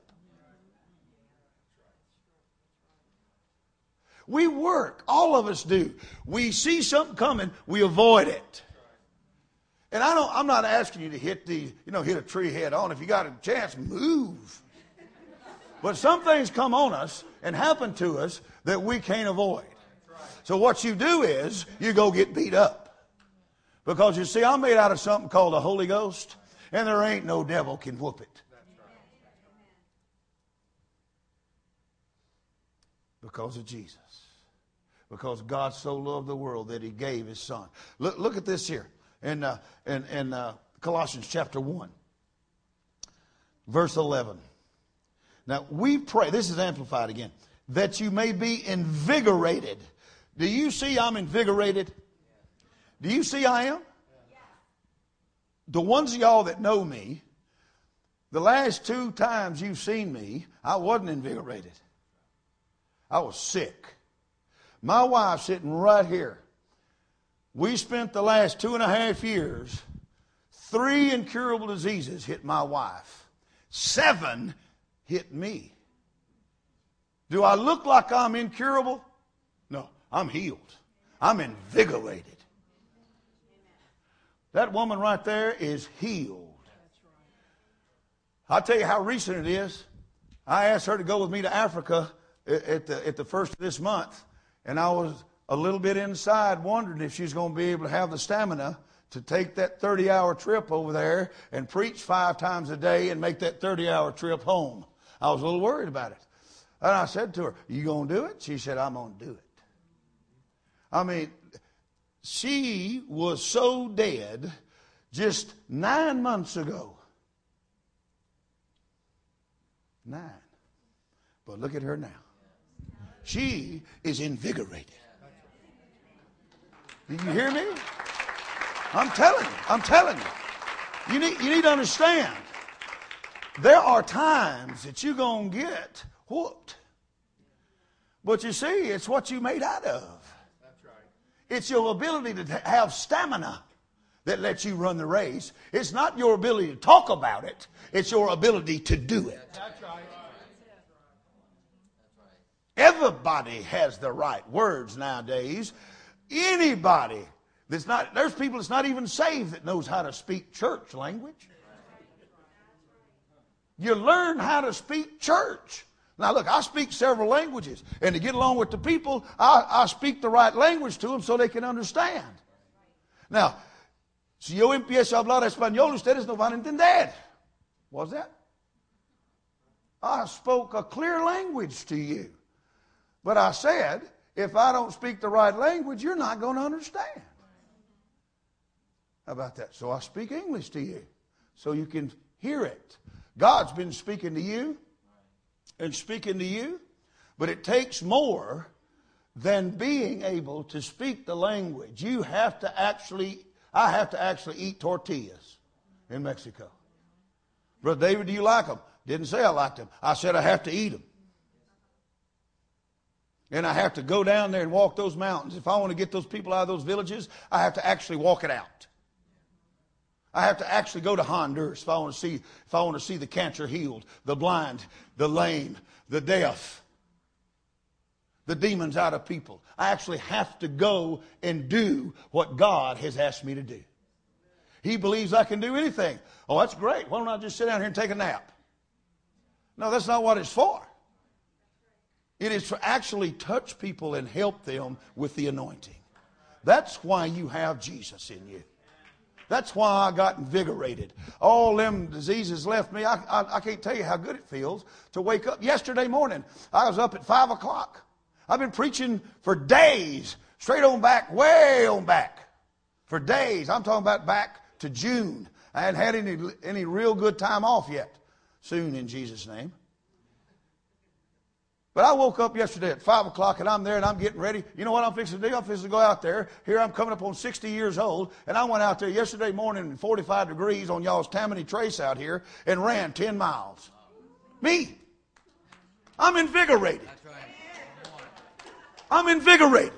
We work. All of us do. We see something coming, we avoid it. And I'm not asking you to hit a tree head on. If you got a chance, move. But some things come on us and happen to us that we can't avoid. So what you do is you go get beat up. Because you see, I'm made out of something called the Holy Ghost, and there ain't no devil can whoop it. Because of Jesus. Because God so loved the world that He gave His Son. Look at this here in Colossians chapter 1, verse 11. Now, we pray, this is amplified again, that you may be invigorated. Do you see I'm invigorated? Do you see I am? The ones of y'all that know me, the last 2 times you've seen me, I wasn't invigorated. I was sick. My wife's sitting right here. We spent the last 2.5 years, 3 incurable diseases hit my wife. 7 hit me. Do I look like I'm incurable? No, I'm healed. I'm invigorated. That woman right there is healed. I'll tell you how recent it is. I asked her to go with me to Africa at the first of this month. And I was a little bit inside wondering if she's going to be able to have the stamina to take that 30-hour trip over there and preach 5 times a day and make that 30-hour trip home. I was a little worried about it. And I said to her, "You going to do it?" She said, "I'm going to do it." I mean, she was so dead just 9 months ago. 9. But look at her now. She is invigorated. Do you hear me? I'm telling you. You need to understand. There are times that you're going to get whooped. But you see, it's what you made out of. That's right. It's your ability to have stamina that lets you run the race. It's not your ability to talk about it. It's your ability to do it. That's right. Everybody has the right words nowadays. Anybody that's not, there's people that's not even saved that knows how to speak church language. You learn how to speak church. Now look, I speak several languages, and to get along with the people, I speak the right language to them so they can understand. Now, si yo empiezo a hablar español, ustedes no van a entender. What's that? I spoke a clear language to you. But I said, if I don't speak the right language, you're not going to understand. How about that? So I speak English to you so you can hear it. God's been speaking to you and speaking to you, but it takes more than being able to speak the language. I have to actually eat tortillas in Mexico. Brother David, do you like them? Didn't say I liked them. I said I have to eat them. And I have to go down there and walk those mountains. If I want to get those people out of those villages, I have to actually walk it out. I have to actually go to Honduras if I want to see the cancer healed, the blind, the lame, the deaf, the demons out of people. I actually have to go and do what God has asked me to do. He believes I can do anything. Oh, that's great. Why don't I just sit down here and take a nap? No, that's not what it's for. It is to actually touch people and help them with the anointing. That's why you have Jesus in you. That's why I got invigorated. All them diseases left me. I can't tell you how good it feels to wake up. Yesterday morning, I was up at 5 o'clock. I've been preaching for days, straight on back, way on back. For days. I'm talking about back to June. I hadn't had any real good time off yet. Soon, in Jesus' name. But I woke up yesterday at 5 o'clock and I'm there and I'm getting ready. You know what I'm fixing to do? I'm fixing to go out there. Here I'm coming up on 60 years old. And I went out there yesterday morning in 45 degrees on y'all's Tammany Trace out here and ran 10 miles. Me. I'm invigorated. I'm invigorated.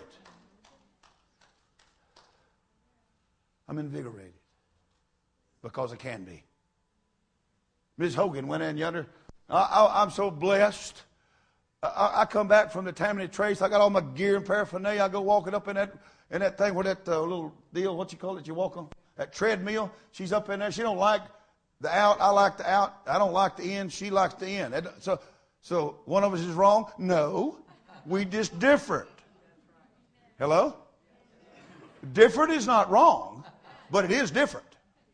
I'm invigorated. Because I can be. Ms. Hogan went in yonder. I'm so blessed. I come back from the Tammany Trace. I got all my gear and paraphernalia. I go walking up in that thing where that little deal, what you call it, you walk on? That treadmill. She's up in there. She don't like the out. I like the out. I don't like the in. She likes the in. So one of us is wrong? No. We just different. Hello? Different is not wrong, but it is different.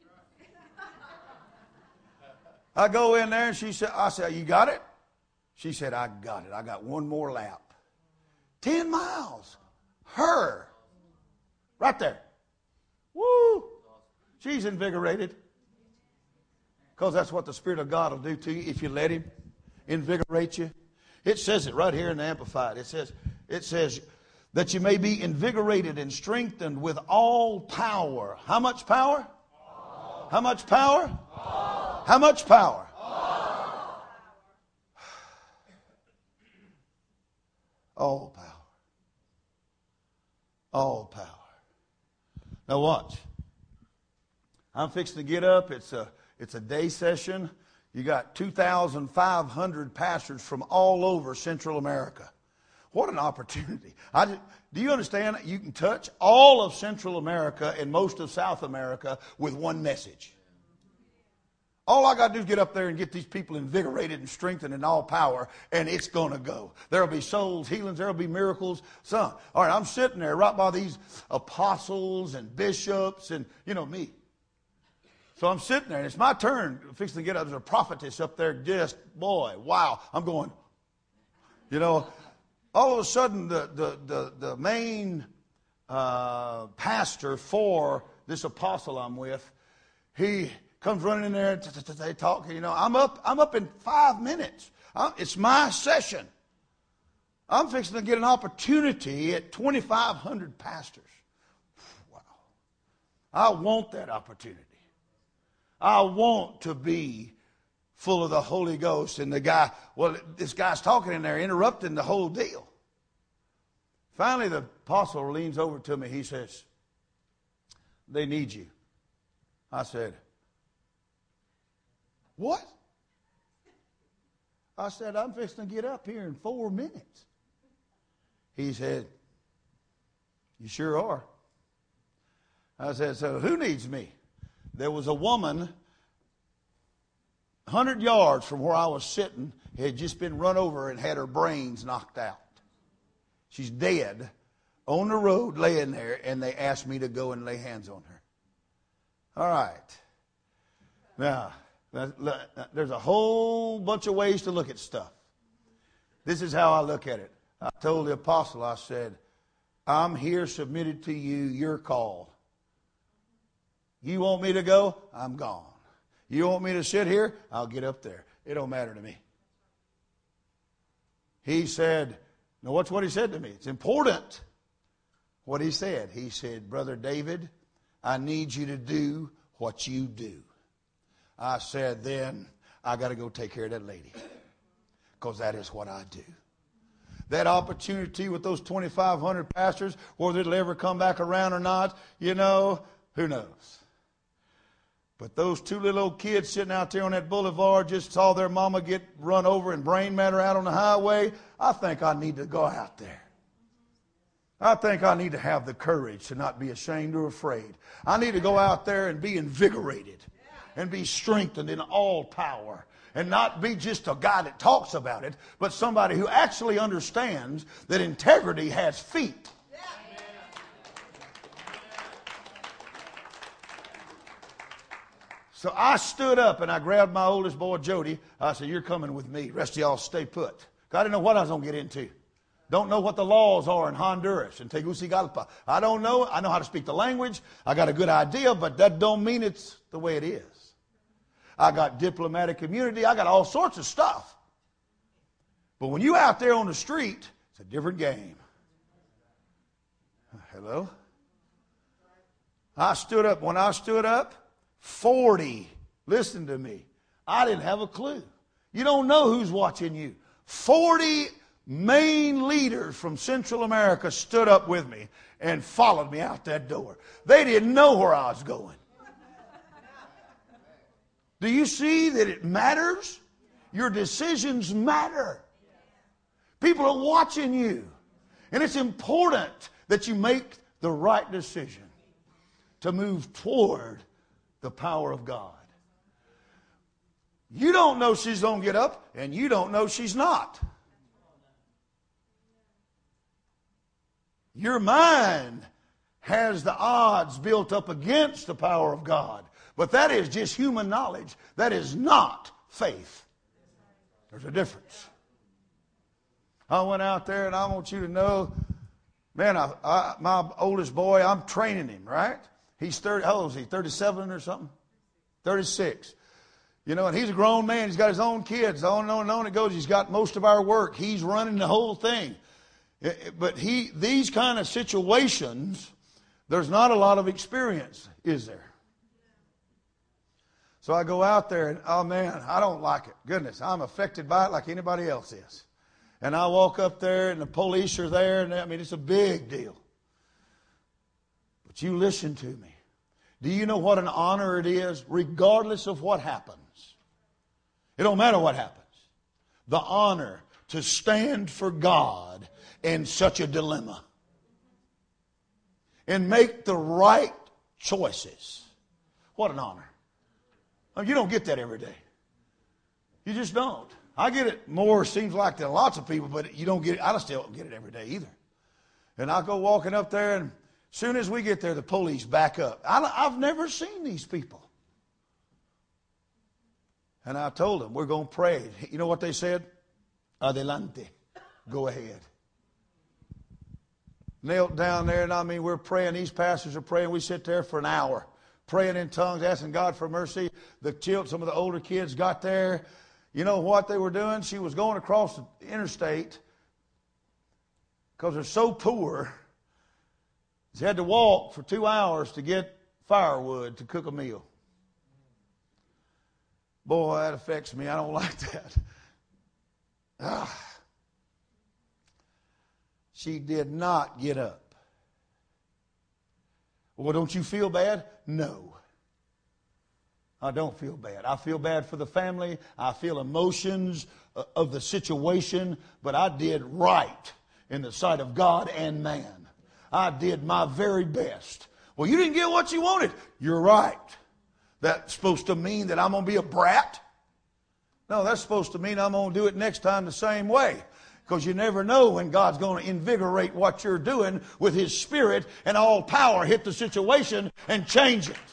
I go in there and I said, "You got it?" She said, "I got it. I got one more lap." 10 miles. Her. Right there. Woo. She's invigorated. Because that's what the Spirit of God will do to you if you let Him invigorate you. It says it right here in the Amplified. It says that you may be invigorated and strengthened with all power. How much power? All. How much power? All. How much power? All power. All power. Now watch. I'm fixing to get up. It's a day session. You got 2,500 pastors from all over Central America. What an opportunity. Do you understand? You can touch all of Central America and most of South America with one message. All I got to do is get up there and get these people invigorated and strengthened in all power, and it's going to go. There'll be souls, healings, there'll be miracles. Some. All right, I'm sitting there right by these apostles and bishops and, me. So I'm sitting there, and it's my turn fixing to get up. There's a prophetess up there, just, boy, wow. I'm going, all of a sudden the main pastor for this apostle I'm with, he comes running in there, they talk, I'm up in 5 minutes. It's my session. I'm fixing to get an opportunity at 2,500 pastors. Wow. I want that opportunity. I want to be full of the Holy Ghost. And this guy's talking in there, interrupting the whole deal. Finally, the apostle leans over to me. He says, they need you. I said, what? I said, I'm fixing to get up here in 4 minutes. He said, you sure are. I said, so who needs me? There was a woman 100 yards from where I was sitting, had just been run over and had her brains knocked out. She's dead on the road laying there, and they asked me to go and lay hands on her. All right. Now, there's a whole bunch of ways to look at stuff. This is how I look at it. I told the apostle, I said, I'm here submitted to you, your call. You want me to go? I'm gone. You want me to sit here? I'll get up there. It don't matter to me. He said, now watch what he said to me. It's important what he said. He said, Brother David, I need you to do what you do. I said, then I got to go take care of that lady, because that is what I do. That opportunity with those 2,500 pastors, whether it'll ever come back around or not, who knows? But those 2 little old kids sitting out there on that boulevard just saw their mama get run over and brain matter out on the highway. I think I need to go out there. I think I need to have the courage to not be ashamed or afraid. I need to go out there and be invigorated and be strengthened in all power. And not be just a guy that talks about it, but somebody who actually understands that integrity has feet. So I stood up and I grabbed my oldest boy, Jody. I said, you're coming with me. The rest of y'all stay put. I didn't know what I was going to get into. Don't know what the laws are in Honduras and Tegucigalpa. I don't know. I know how to speak the language. I got a good idea, but that don't mean it's the way it is. I got diplomatic immunity. I got all sorts of stuff. But when you out there on the street, it's a different game. Hello? I stood up. When I stood up, 40, listen to me, I didn't have a clue. You don't know who's watching you. 40 main leaders from Central America stood up with me and followed me out that door. They didn't know where I was going. Do you see that it matters? Your decisions matter. People are watching you. And it's important that you make the right decision to move toward the power of God. You don't know she's going to get up, and you don't know she's not. Your mind has the odds built up against the power of God. But that is just human knowledge. That is not faith. There's a difference. I went out there, and I want you to know, man, my oldest boy, I'm training him, right? He's 30, how old is he, 37 or something? 36. And he's a grown man. He's got his own kids. On and on it goes. He's got most of our work. He's running the whole thing. But these kind of situations, there's not a lot of experience, is there? So I go out there, and oh man, I don't like it. Goodness, I'm affected by it like anybody else is. And I walk up there, and the police are there, and it's a big deal. But you listen to me. Do you know what an honor it is, regardless of what happens? It don't matter what happens. The honor to stand for God in such a dilemma and make the right choices. What an honor. You don't get that every day. You just don't. I get it more, seems like, than lots of people, but you don't get it. I still don't get it every day either. And I go walking up there, and as soon as we get there, the police back up. I've never seen these people. And I told them, we're going to pray. You know what they said? Adelante. Go ahead. Knelt down there, and I mean, we're praying. These pastors are praying. We sit there for an hour, praying in tongues, asking God for mercy. Some of the older kids got there. You know what they were doing? She was going across the interstate because they're so poor. She had to walk for 2 hours to get firewood to cook a meal. Boy, that affects me. I don't like that. She did not get up. Well, don't you feel bad? No. I don't feel bad. I feel bad for the family. I feel emotions of the situation, but I did right in the sight of God and man. I did my very best. Well, you didn't get what you wanted. You're right. That's supposed to mean that I'm going to be a brat? No, that's supposed to mean I'm going to do it next time the same way. Because you never know when God's going to invigorate what you're doing with His Spirit and all power hit the situation and change it.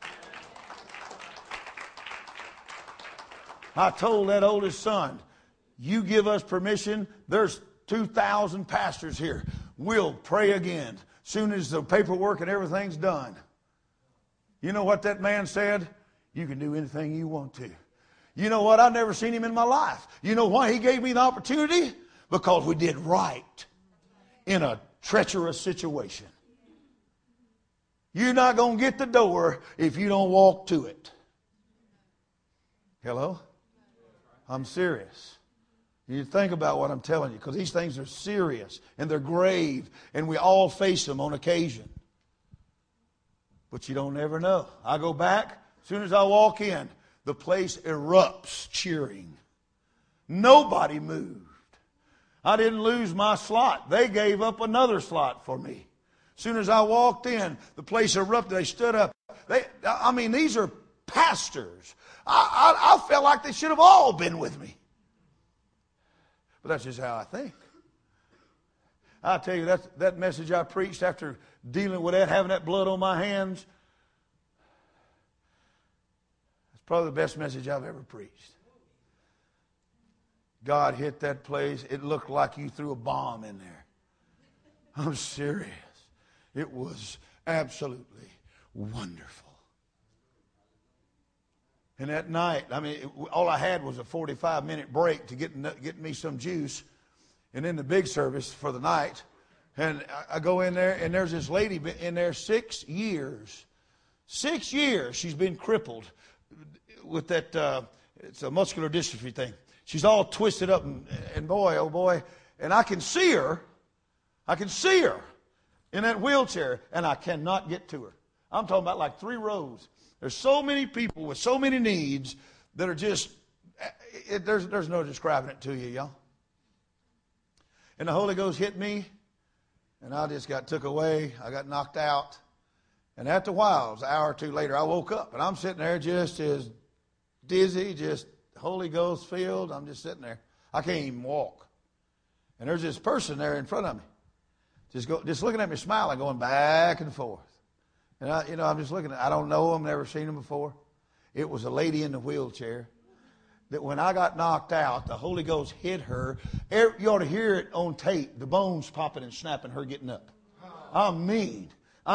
I told that oldest son, you give us permission, there's 2,000 pastors here. We'll pray again as soon as the paperwork and everything's done. You know what that man said? You can do anything you want to. You know what? I've never seen him in my life. You know why he gave me the opportunity? Because we did right in a treacherous situation. You're not going to get the door if you don't walk to it. Hello? I'm serious. You think about what I'm telling you, because these things are serious and they're grave, and we all face them on occasion. But you don't ever know. I go back, as soon as I walk in, the place erupts cheering. Nobody moved. I didn't lose my slot. They gave up another slot for me. As soon as I walked in, the place erupted. They stood up. These are pastors. I felt like they should have all been with me. But that's just how I think. I tell you, that message I preached after dealing with that, having that blood on my hands, that's probably the best message I've ever preached. God hit that place. It looked like you threw a bomb in there. I'm serious. It was absolutely wonderful. And that night, all I had was a 45-minute break to get me some juice. And then the big service for the night. And I go in there, and there's this lady been in there 6 years. 6 years she's been crippled with that, it's a muscular dystrophy thing. She's all twisted up, and boy, oh boy. And I can see her in that wheelchair, and I cannot get to her. I'm talking about like 3 rows. There's so many people with so many needs that are just, there's no describing it to you, y'all. And the Holy Ghost hit me, and I just got took away. I got knocked out. And after a while, it was an hour or two later, I woke up, and I'm sitting there just as dizzy, just Holy Ghost filled. I'm just sitting there. I can't even walk. And there's this person there in front of me, just looking at me, smiling, going back and forth. And I'm just looking. I don't know him, never seen him before. It was a lady in the wheelchair that when I got knocked out, the Holy Ghost hit her. You ought to hear it on tape, the bones popping and snapping, her getting up. I mean,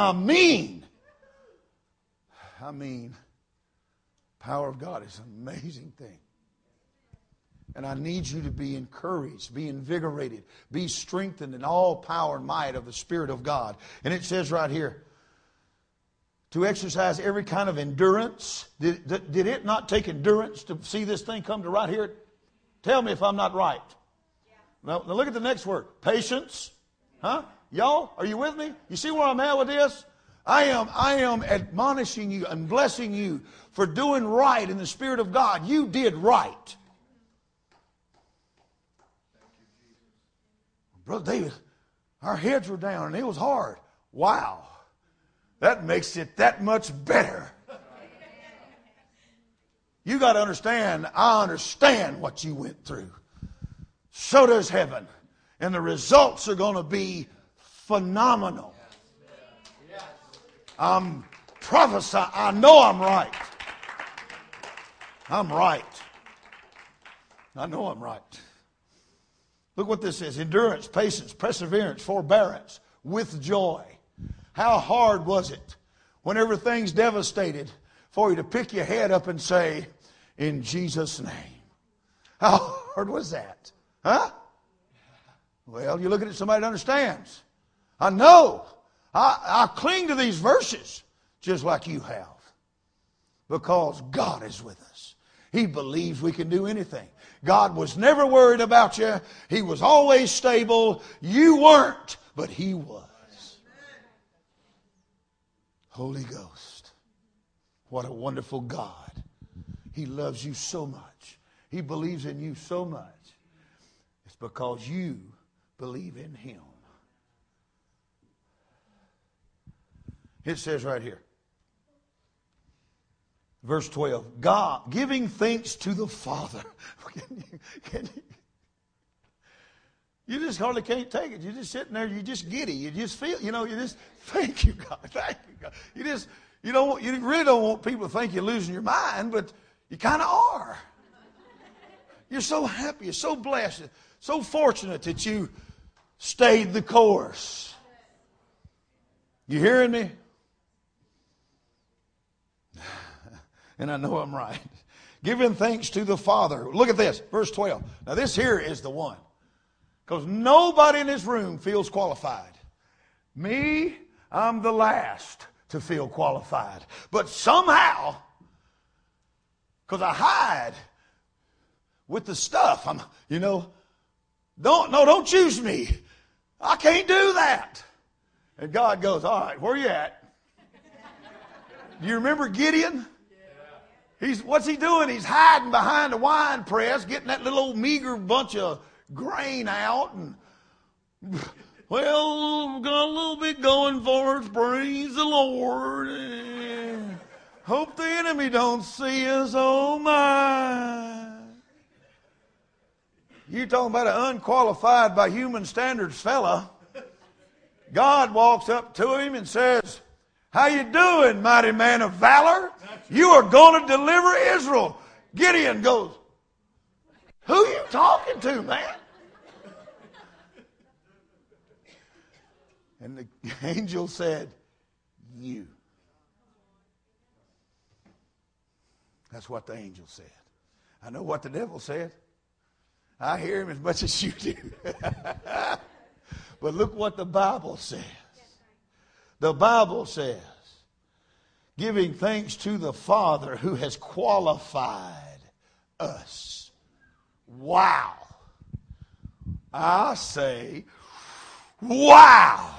power of God is an amazing thing. And I need you to be encouraged, be invigorated, be strengthened in all power and might of the Spirit of God. And it says right here, to exercise every kind of endurance. Did it not take endurance to see this thing come to right here? Tell me if I'm not right. Yeah. Now look at the next word. Patience. Huh? Y'all, are you with me? You see where I'm at with this? I am admonishing you and blessing you for doing right in the Spirit of God. You did right. Brother David, our heads were down and it was hard. Wow. That makes it that much better. You got to understand, I understand what you went through. So does heaven. And the results are going to be phenomenal. I'm prophesying. I know I'm right. I'm right. I know I'm right. Look what this is. Endurance, patience, perseverance, forbearance, with joy. How hard was it when everything's devastated for you to pick your head up and say, in Jesus' name? How hard was that? Huh? Well, you're looking at somebody that understands. I know. I cling to these verses just like you have. Because God is with us. He believes we can do anything. God was never worried about you. He was always stable. You weren't, but He was. Holy Ghost. What a wonderful God. He loves you so much. He believes in you so much. It's because you believe in Him. It says right here, verse 12, God giving thanks to the Father. You just hardly can't take it. You're just sitting there, you're just giddy. You just feel, you just, thank you, God, thank you, God. You really don't want people to think you're losing your mind, but you kind of are. You're so happy, you're so blessed, so fortunate that you stayed the course. You hearing me? And I know I'm right. Giving thanks to the Father. Look at this, verse 12. Now this here is the one. Because nobody in this room feels qualified. Me, I'm the last to feel qualified. But somehow, because I hide with the stuff, don't choose me. I can't do that. And God goes, all right, where you at? Do you remember Gideon? What's he doing? He's hiding behind the wine press, getting that little old meager bunch of grain out. And, well, got a little bit going for us. Praise the Lord. Hope the enemy don't see us. Oh, my. You talking about an unqualified by human standards fella. God walks up to him and says, how you doing, mighty man of valor? You are going to deliver Israel. Gideon goes, who are you talking to, man? And the angel said, you. That's what the angel said. I know what the devil said. I hear him as much as you do. But look what the Bible says. The Bible says, giving thanks to the Father who has qualified us. Wow. I say, wow.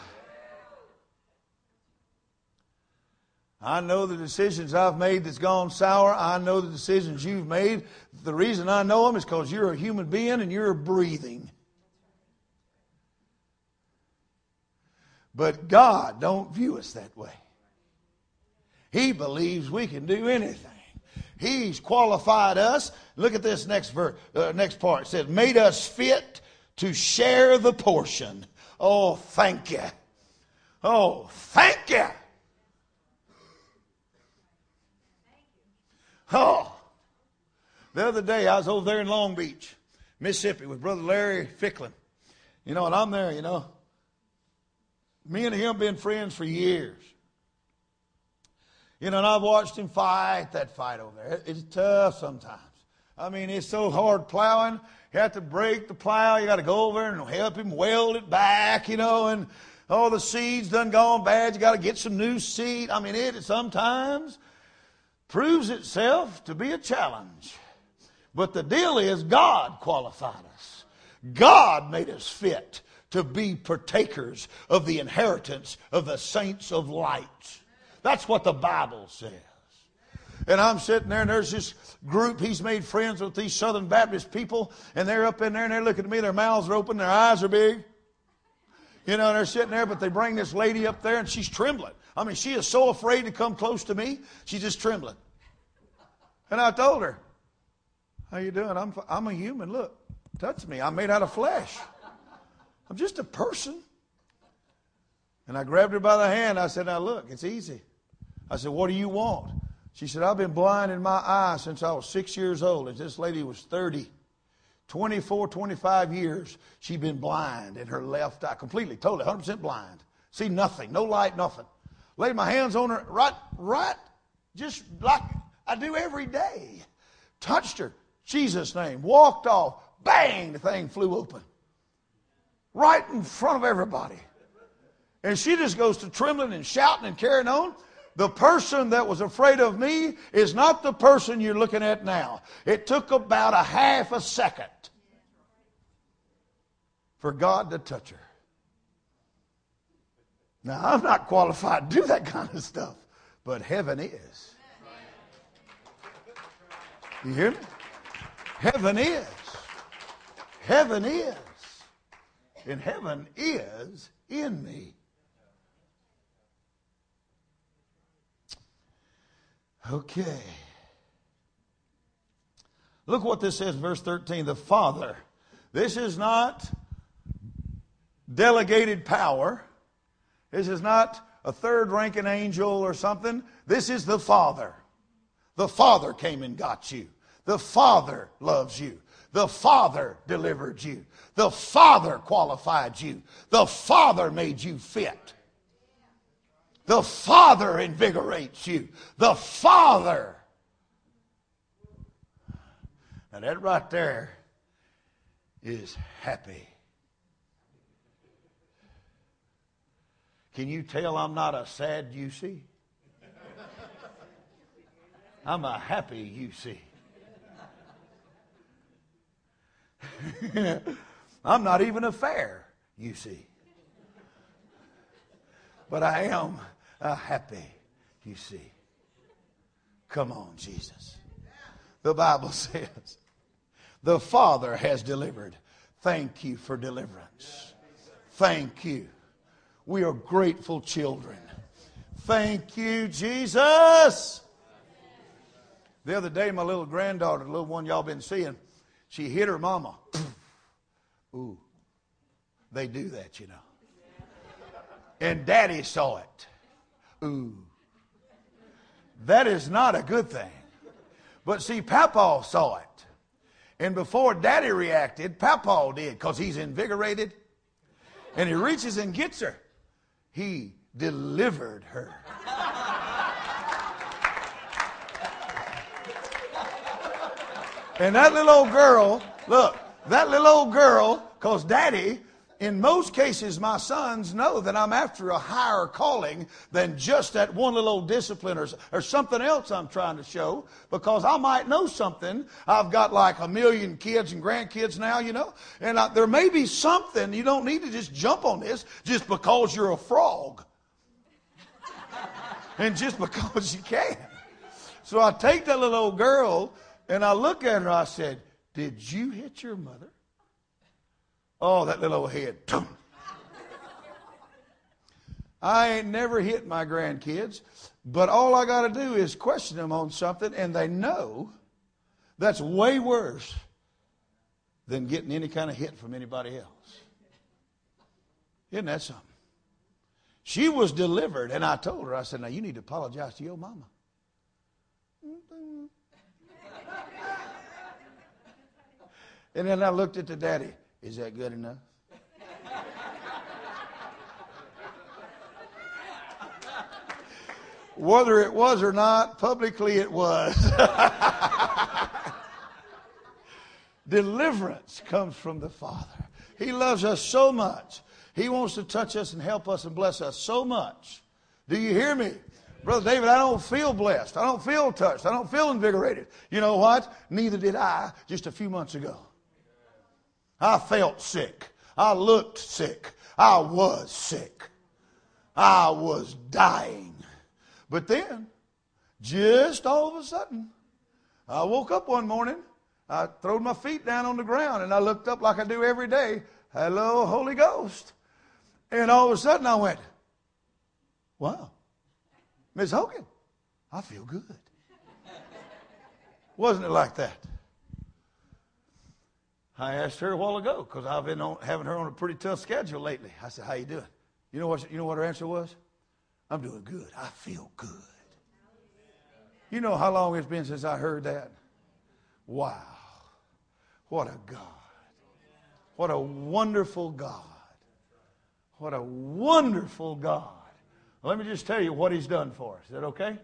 I know the decisions I've made that's gone sour. I know the decisions you've made. The reason I know them is because you're a human being and you're breathing. But God don't view us that way. He believes we can do anything. He's qualified us. Look at this next verse, next part. It says, made us fit to share the portion. Oh, thank you. Oh, thank you. Oh. The other day I was over there in Long Beach, Mississippi with Brother Larry Ficklin. And I'm there, Me and him been friends for years. And I've watched him fight that fight over there. It's tough sometimes. It's so hard plowing. You have to break the plow. You got to go over and help him weld it back, and all the seeds done gone bad. You got to get some new seed. It sometimes proves itself to be a challenge. But the deal is God qualified us. God made us fit to be partakers of the inheritance of the saints of light. That's what the Bible says. And I'm sitting there, and there's this group. He's made friends with these Southern Baptist people, and they're up in there, and they're looking at me. Their mouths are open, their eyes are big. And they're sitting there, but they bring this lady up there, and she's trembling. She is so afraid to come close to me, she's just trembling. And I told her, how you doing? I'm a human. Look, touch me. I'm made out of flesh. I'm just a person. And I grabbed her by the hand. I said, now look, it's easy. I said, what do you want? She said, I've been blind in my eye since I was 6 years old. And this lady was 30. 24, 25 years she'd been blind in her left eye. Completely, totally, 100% blind. See nothing, no light, nothing. Laid my hands on her, right, just like I do every day. Touched her, Jesus' name, walked off, bang, the thing flew open. Right in front of everybody. And she just goes to trembling and shouting and carrying on. The person that was afraid of me is not the person you're looking at now. It took about a half a second for God to touch her. Now, I'm not qualified to do that kind of stuff, but heaven is. You hear me? Heaven is. Heaven is. And heaven is in me. Okay. Look what this says, verse 13. The Father. This is not delegated power. This is not a third-ranking angel or something. This is the Father. The Father came and got you. The Father loves you. The Father delivered you. The Father qualified you. The Father made you fit. The Father invigorates you. The Father. Now that right there is happy. Can you tell I'm not a sad you see? I'm a happy you see. I'm not even a fair you see. But I am happy, you see. Come on, Jesus. The Bible says, the Father has delivered. Thank you for deliverance. Thank you. We are grateful children. Thank you, Jesus. The other day, my little granddaughter, the little one y'all been seeing, she hit her mama. Ooh, they do that, you know. And Daddy saw it. Ooh. That is not a good thing. But see, Papa saw it. And before Daddy reacted, Papa did, because he's invigorated. And he reaches and gets her. He delivered her. And that little old girl, look, that little old girl, because Daddy, in most cases, my sons know that I'm after a higher calling than just that one little old discipline or something else I'm trying to show, because I might know something. I've got like 1 million kids and grandkids now, you know, and there may be something. You don't need to just jump on this just because you're a frog and just because you can. So I take that little old girl and I look at her. I said, did you hit your mother? Oh, that little old head. I ain't never hit my grandkids, but all I got to do is question them on something, and they know that's way worse than getting any kind of hit from anybody else. Isn't that something? She was delivered, and I told her, I said, now you need to apologize to your mama. And then I looked at the daddy. Is that good enough? Whether it was or not, publicly it was. Deliverance comes from the Father. He loves us so much. He wants to touch us and help us and bless us so much. Do you hear me? Brother David, I don't feel blessed. I don't feel touched. I don't feel invigorated. You know what? Neither did I just a few months ago. I felt sick. I looked sick. I was sick. I was dying. But then, just all of a sudden, I woke up one morning. I throwed my feet down on the ground, and I looked up like I do every day. Hello, Holy Ghost. And all of a sudden, I went, wow, Miss Hogan, I feel good. Wasn't it like that? I asked her a while ago because I've been having her on a pretty tough schedule lately. I said, how you doing? You know what her answer was? I'm doing good. I feel good. You know how long it's been since I heard that? Wow. What a God. What a wonderful God. What a wonderful God. Let me just tell you what He's done for us. Is that okay?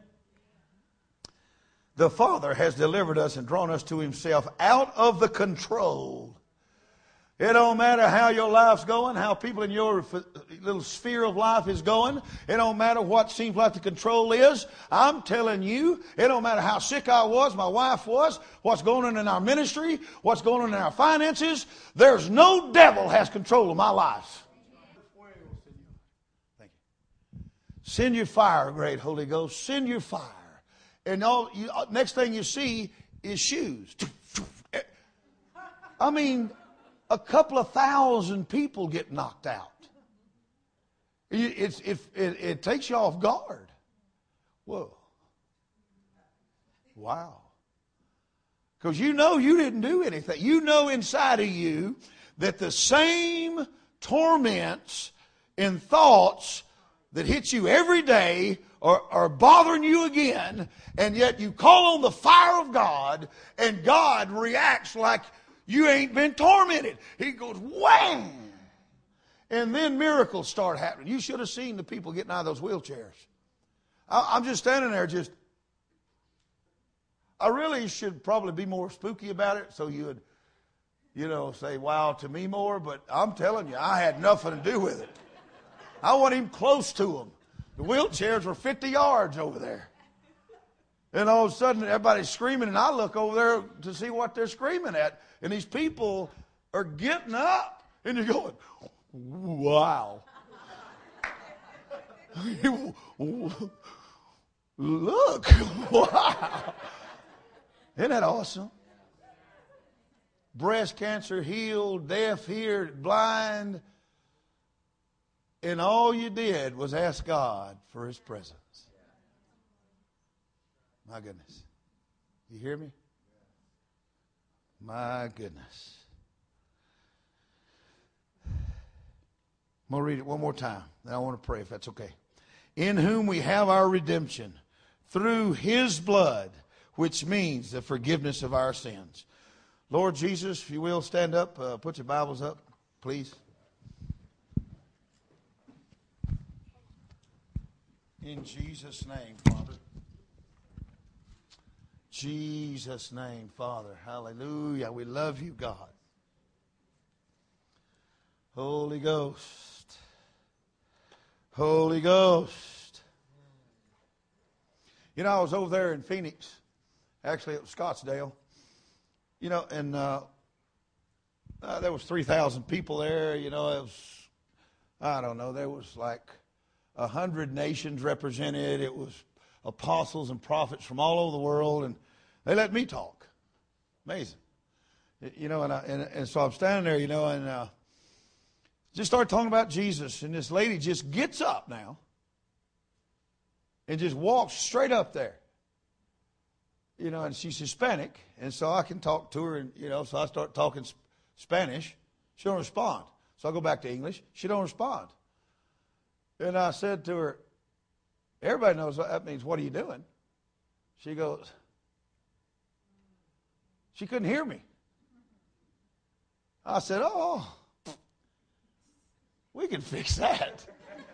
The Father has delivered us and drawn us to Himself out of the control. It don't matter how your life's going, how people in your little sphere of life is going. It don't matter what seems like the control is. I'm telling you, it don't matter how sick I was, my wife was, what's going on in our ministry, what's going on in our finances. There's no devil has control of my life. Thank you. Send your fire, great Holy Ghost. Send your fire. And next thing you see is shoes. I mean, a couple of thousand people get knocked out. It takes you off guard. Whoa. Wow. Because you know you didn't do anything. You know inside of you that the same torments and thoughts that hit you every day are bothering you again, and yet you call on the fire of God, and God reacts like you ain't been tormented. He goes, wham! And then miracles start happening. You should have seen the people getting out of those wheelchairs. I'm just standing there I really should probably be more spooky about it so you would, say wow to me more, but I'm telling you, I had nothing to do with it. I wasn't even close to them. The wheelchairs were 50 yards over there. And all of a sudden, everybody's screaming, and I look over there to see what they're screaming at. And these people are getting up, and you're going, wow. Look, wow. Isn't that awesome? Breast cancer healed, deaf healed, blind. And all you did was ask God for His presence. My goodness. You hear me? My goodness. I'm going to read it one more time. Then I want to pray if that's okay. In whom we have our redemption through His blood, which means the forgiveness of our sins. Lord Jesus, if you will, stand up. Put your Bibles up, please. In Jesus' name, Father. Jesus' name, Father. Hallelujah. We love you, God. Holy Ghost. Holy Ghost. I was over there in Phoenix. Actually, it was Scottsdale. And there was 3,000 people there. It was, I don't know, there was like 100 nations represented. It was apostles and prophets from all over the world, and they let me talk. Amazing. And so I'm standing there, and just start talking about Jesus, and this lady just gets up now and just walks straight up there. And she's Hispanic, and so I can talk to her, and so I start talking Spanish. She don't respond. So I go back to English. She don't respond. And I said to her, everybody knows what that means. What are you doing? She goes, she couldn't hear me. I said, oh, we can fix that.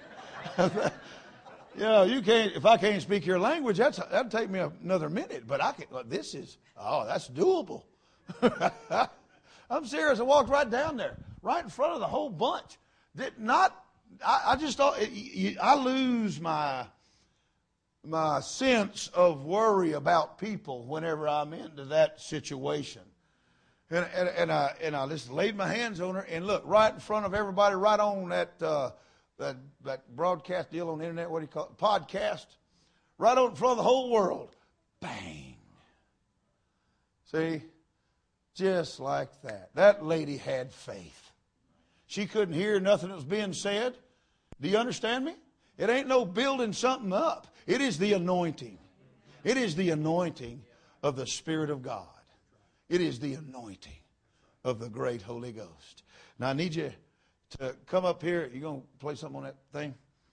You can't, if I can't speak your language, that'll take me another minute. But I can, that's doable. I'm serious. I walked right down there, right in front of the whole bunch. I just thought, I lose my sense of worry about people whenever I'm into that situation. And I just laid my hands on her and look, right in front of everybody, right on that broadcast deal on the internet, what do you call it, podcast, right on in front of the whole world. Bang. See? Just like that. That lady had faith. She couldn't hear nothing that was being said. Do you understand me? It ain't no building something up. It is the anointing. It is the anointing of the Spirit of God. It is the anointing of the great Holy Ghost. Now I need you to come up here. You going to play something on that thing?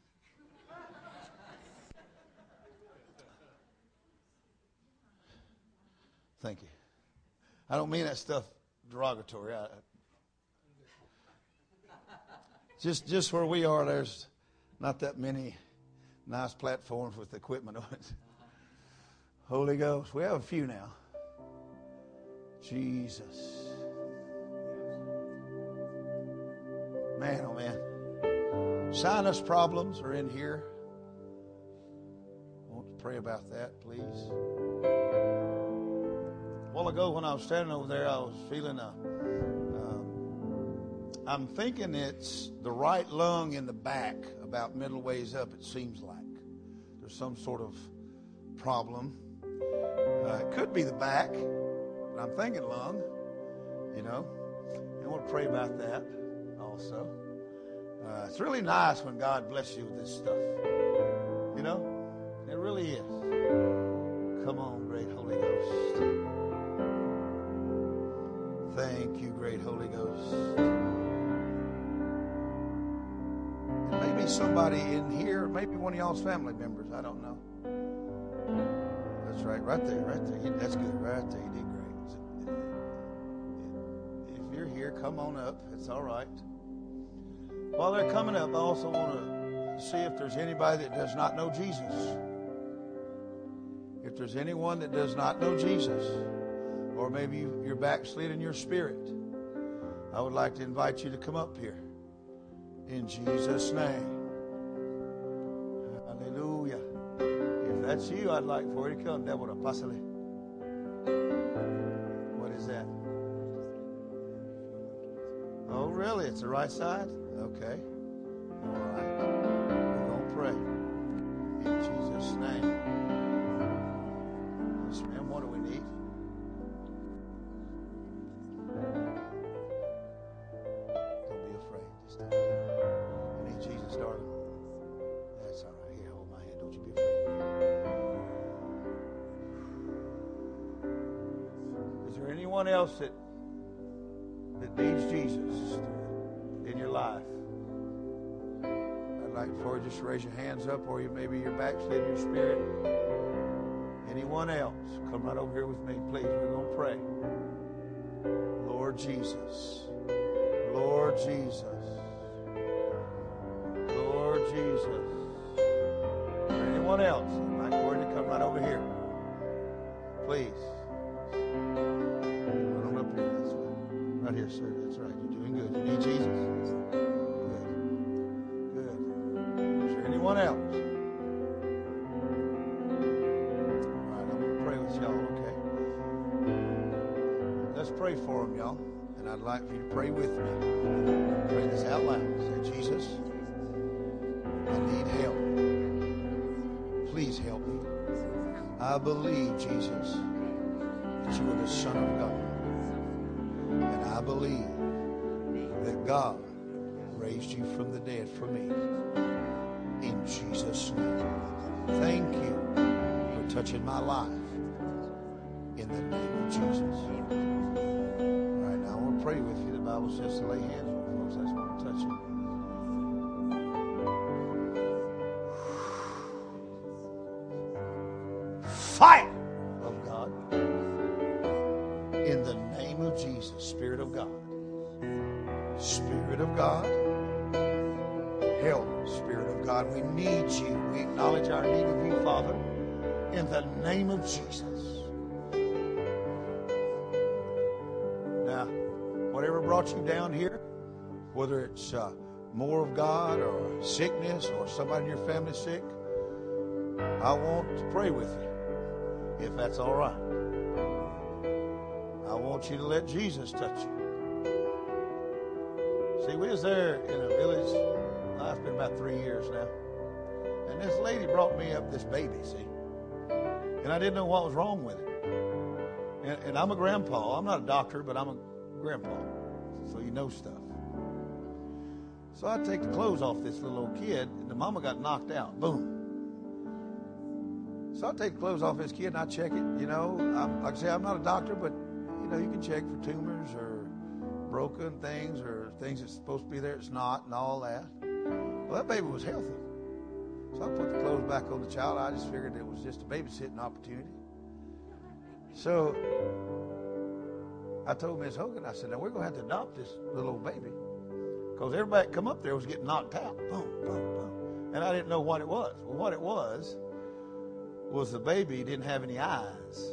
Thank you. I don't mean that stuff derogatory. Just where we are, there's not that many nice platforms with equipment on it. Holy Ghost. We have a few now. Jesus. Man, oh man. Sinus problems are in here. I want to pray about that, please. A while ago when I was standing over there, I was feeling I'm thinking it's the right lung in the back, about middle ways up, it seems like. There's some sort of problem. It could be the back, but I'm thinking lung, And I want to pray about that also. It's really nice when God blesses you with this stuff. It really is. Come on, great Holy Ghost. Thank you, great Holy Ghost. And maybe somebody in here, maybe one of y'all's family members, I don't know. That's right there. That's good, right there. You did great. If you're here, come on up. It's all right. While they're coming up, I also want to see if there's anybody that does not know Jesus. If there's anyone that does not know Jesus, or maybe you're backslid in your spirit, I would like to invite you to come up here. In Jesus' name. Hallelujah. If that's you, I'd like for you to come. What is that? Oh, really? It's the right side? Okay. All right. We're going to pray. In Jesus' name. Yes, ma'am. What do we need? Don't be afraid. Just stand there. You need Jesus, darling? That's all right. Here, hold my hand. Don't you be afraid. Is there anyone else that needs Jesus in your life? I'd like for you just to raise your hands up, or maybe you're backslid in your spirit. Anyone else? Come right over here with me, please. We're going to pray. Lord Jesus. Lord Jesus. Lord Jesus. Is there anyone else? I'd like for you to come right over here. Please. Run on up here this way. Right here, sir. That's right. You're doing good. You need Jesus? Good. Is there anyone else? All right, I'm going to pray with y'all, okay? Let's pray for them, y'all. And I'd like for you to pray with me. Pray this out loud. Say, Jesus, I need help. Please help me. I believe, Jesus, that you are the Son of God. And I believe that God raised you from the dead for me. In Jesus' name. Thank you for touching my life. In the name of Jesus. All right, now I want to pray with you. The Bible says to lay hands on folks. That's what I'm touching. Fire of God. In the name of Jesus, Spirit of God. Spirit of God. Help, Spirit of God. We need you. We acknowledge our need of you, Father. In the name of Jesus. Now, whatever brought you down here, whether it's more of God or sickness or somebody in your family sick, I want to pray with you, if that's all right. I want you to let Jesus touch you. See, we was there in a village. It's been about 3 years now. And this lady brought me up this baby, see. And I didn't know what was wrong with it. And I'm a grandpa. I'm not a doctor, but I'm a grandpa. So you know stuff. So I take the clothes off this little old kid, and the mama got knocked out. Boom. So So I take the clothes off his kid and I check it. You know, like I say, I'm not a doctor, but you know, you can check for tumors or broken things or things that's supposed to be there, it's not, and all that. Well, that baby was healthy. So I put the clothes back on the child. I just figured it was just a babysitting opportunity. So I told Miss Hogan, I said, now we're going to have to adopt this little old baby. Because everybody that come up there was getting knocked out. Boom, boom, boom. And I didn't know what it was. Well, what it was the baby didn't have any eyes.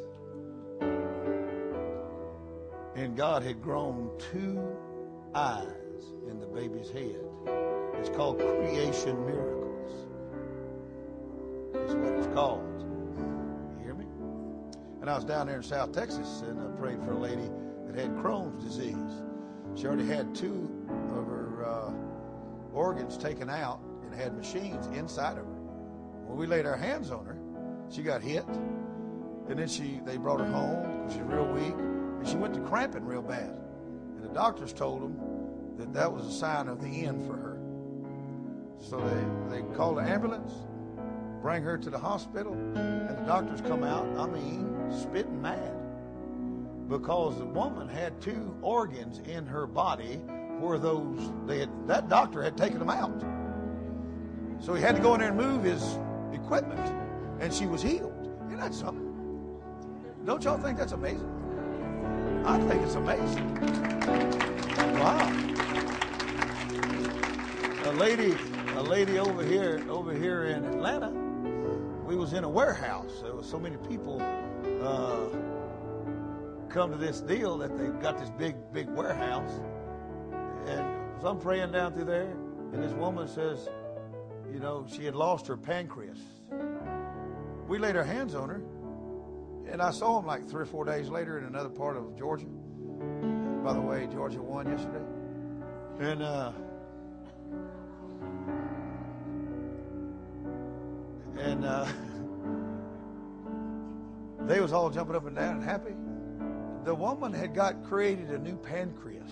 And God had grown 2 eyes in the baby's head. It's called creation miracles. That's what it's called. You hear me? And I was down there in South Texas and I prayed for a lady that had Crohn's disease. She already had 2 of her organs taken out and had machines inside of her. When we laid our hands on her, she got hit. And then they brought her home because she's real weak. And she went to cramping real bad. And the doctors told them that was a sign of the end for her. So they called the ambulance, bring her to the hospital, and the doctors come out, spitting mad. Because the woman had 2 organs in her body where that doctor had taken them out. So he had to go in there and move his equipment, and she was healed. Isn't that something? Don't y'all think that's amazing? I think it's amazing. Wow. A lady over here in Atlanta, we was in a warehouse. There was so many people come to this deal that they've got this big warehouse. And so I'm praying down through there, and this woman says, you know, she had lost her pancreas. We laid our hands on her, and I saw him like 3 or 4 days later in another part of Georgia. By the way, Georgia won yesterday. And they was all jumping up and down and happy. The woman had created a new pancreas.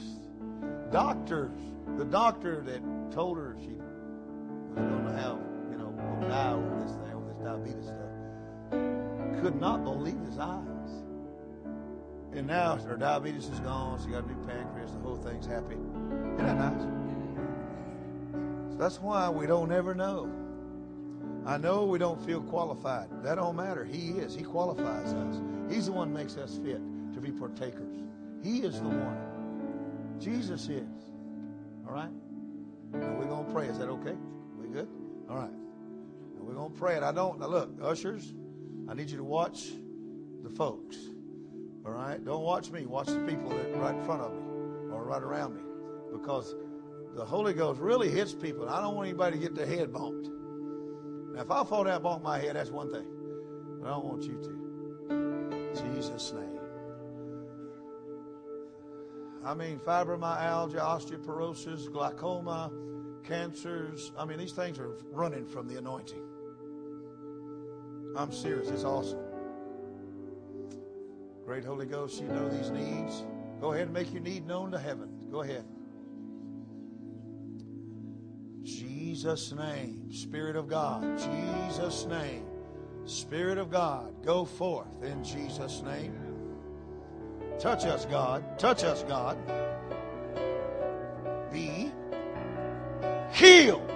The doctor that told her she was going to have, going to die over this diabetes stuff, could not believe his eyes. And now her diabetes is gone. She got a new pancreas. The whole thing's happy. Isn't that nice? So that's why we don't ever know. I know we don't feel qualified. That don't matter. He is. He qualifies us. He's the one who makes us fit to be partakers. He is the one. Jesus is. All right? Now we're going to pray. Is that okay? We good? All right. Now we're going to pray. Now look, ushers, I need you to watch the folks. All right? Don't watch me. Watch the people that right in front of me or right around me. Because the Holy Ghost really hits people. And I don't want anybody to get their head bumped. Now, if I fall down and bump my head, that's one thing. But I don't want you to. In Jesus' name. Fibromyalgia, osteoporosis, glaucoma, cancers. These things are running from the anointing. I'm serious. It's awesome. Great Holy Ghost, you know these needs. Go ahead and make your need known to heaven. Go ahead. Jesus' name, Spirit of God, Jesus' name, Spirit of God, go forth in Jesus' name. Touch us, God. Touch us, God. Be healed.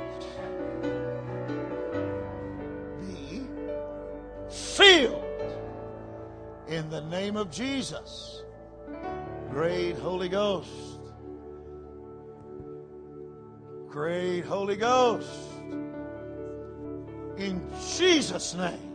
Be filled in the name of Jesus. Great Holy Ghost. Great Holy Ghost. In Jesus' name.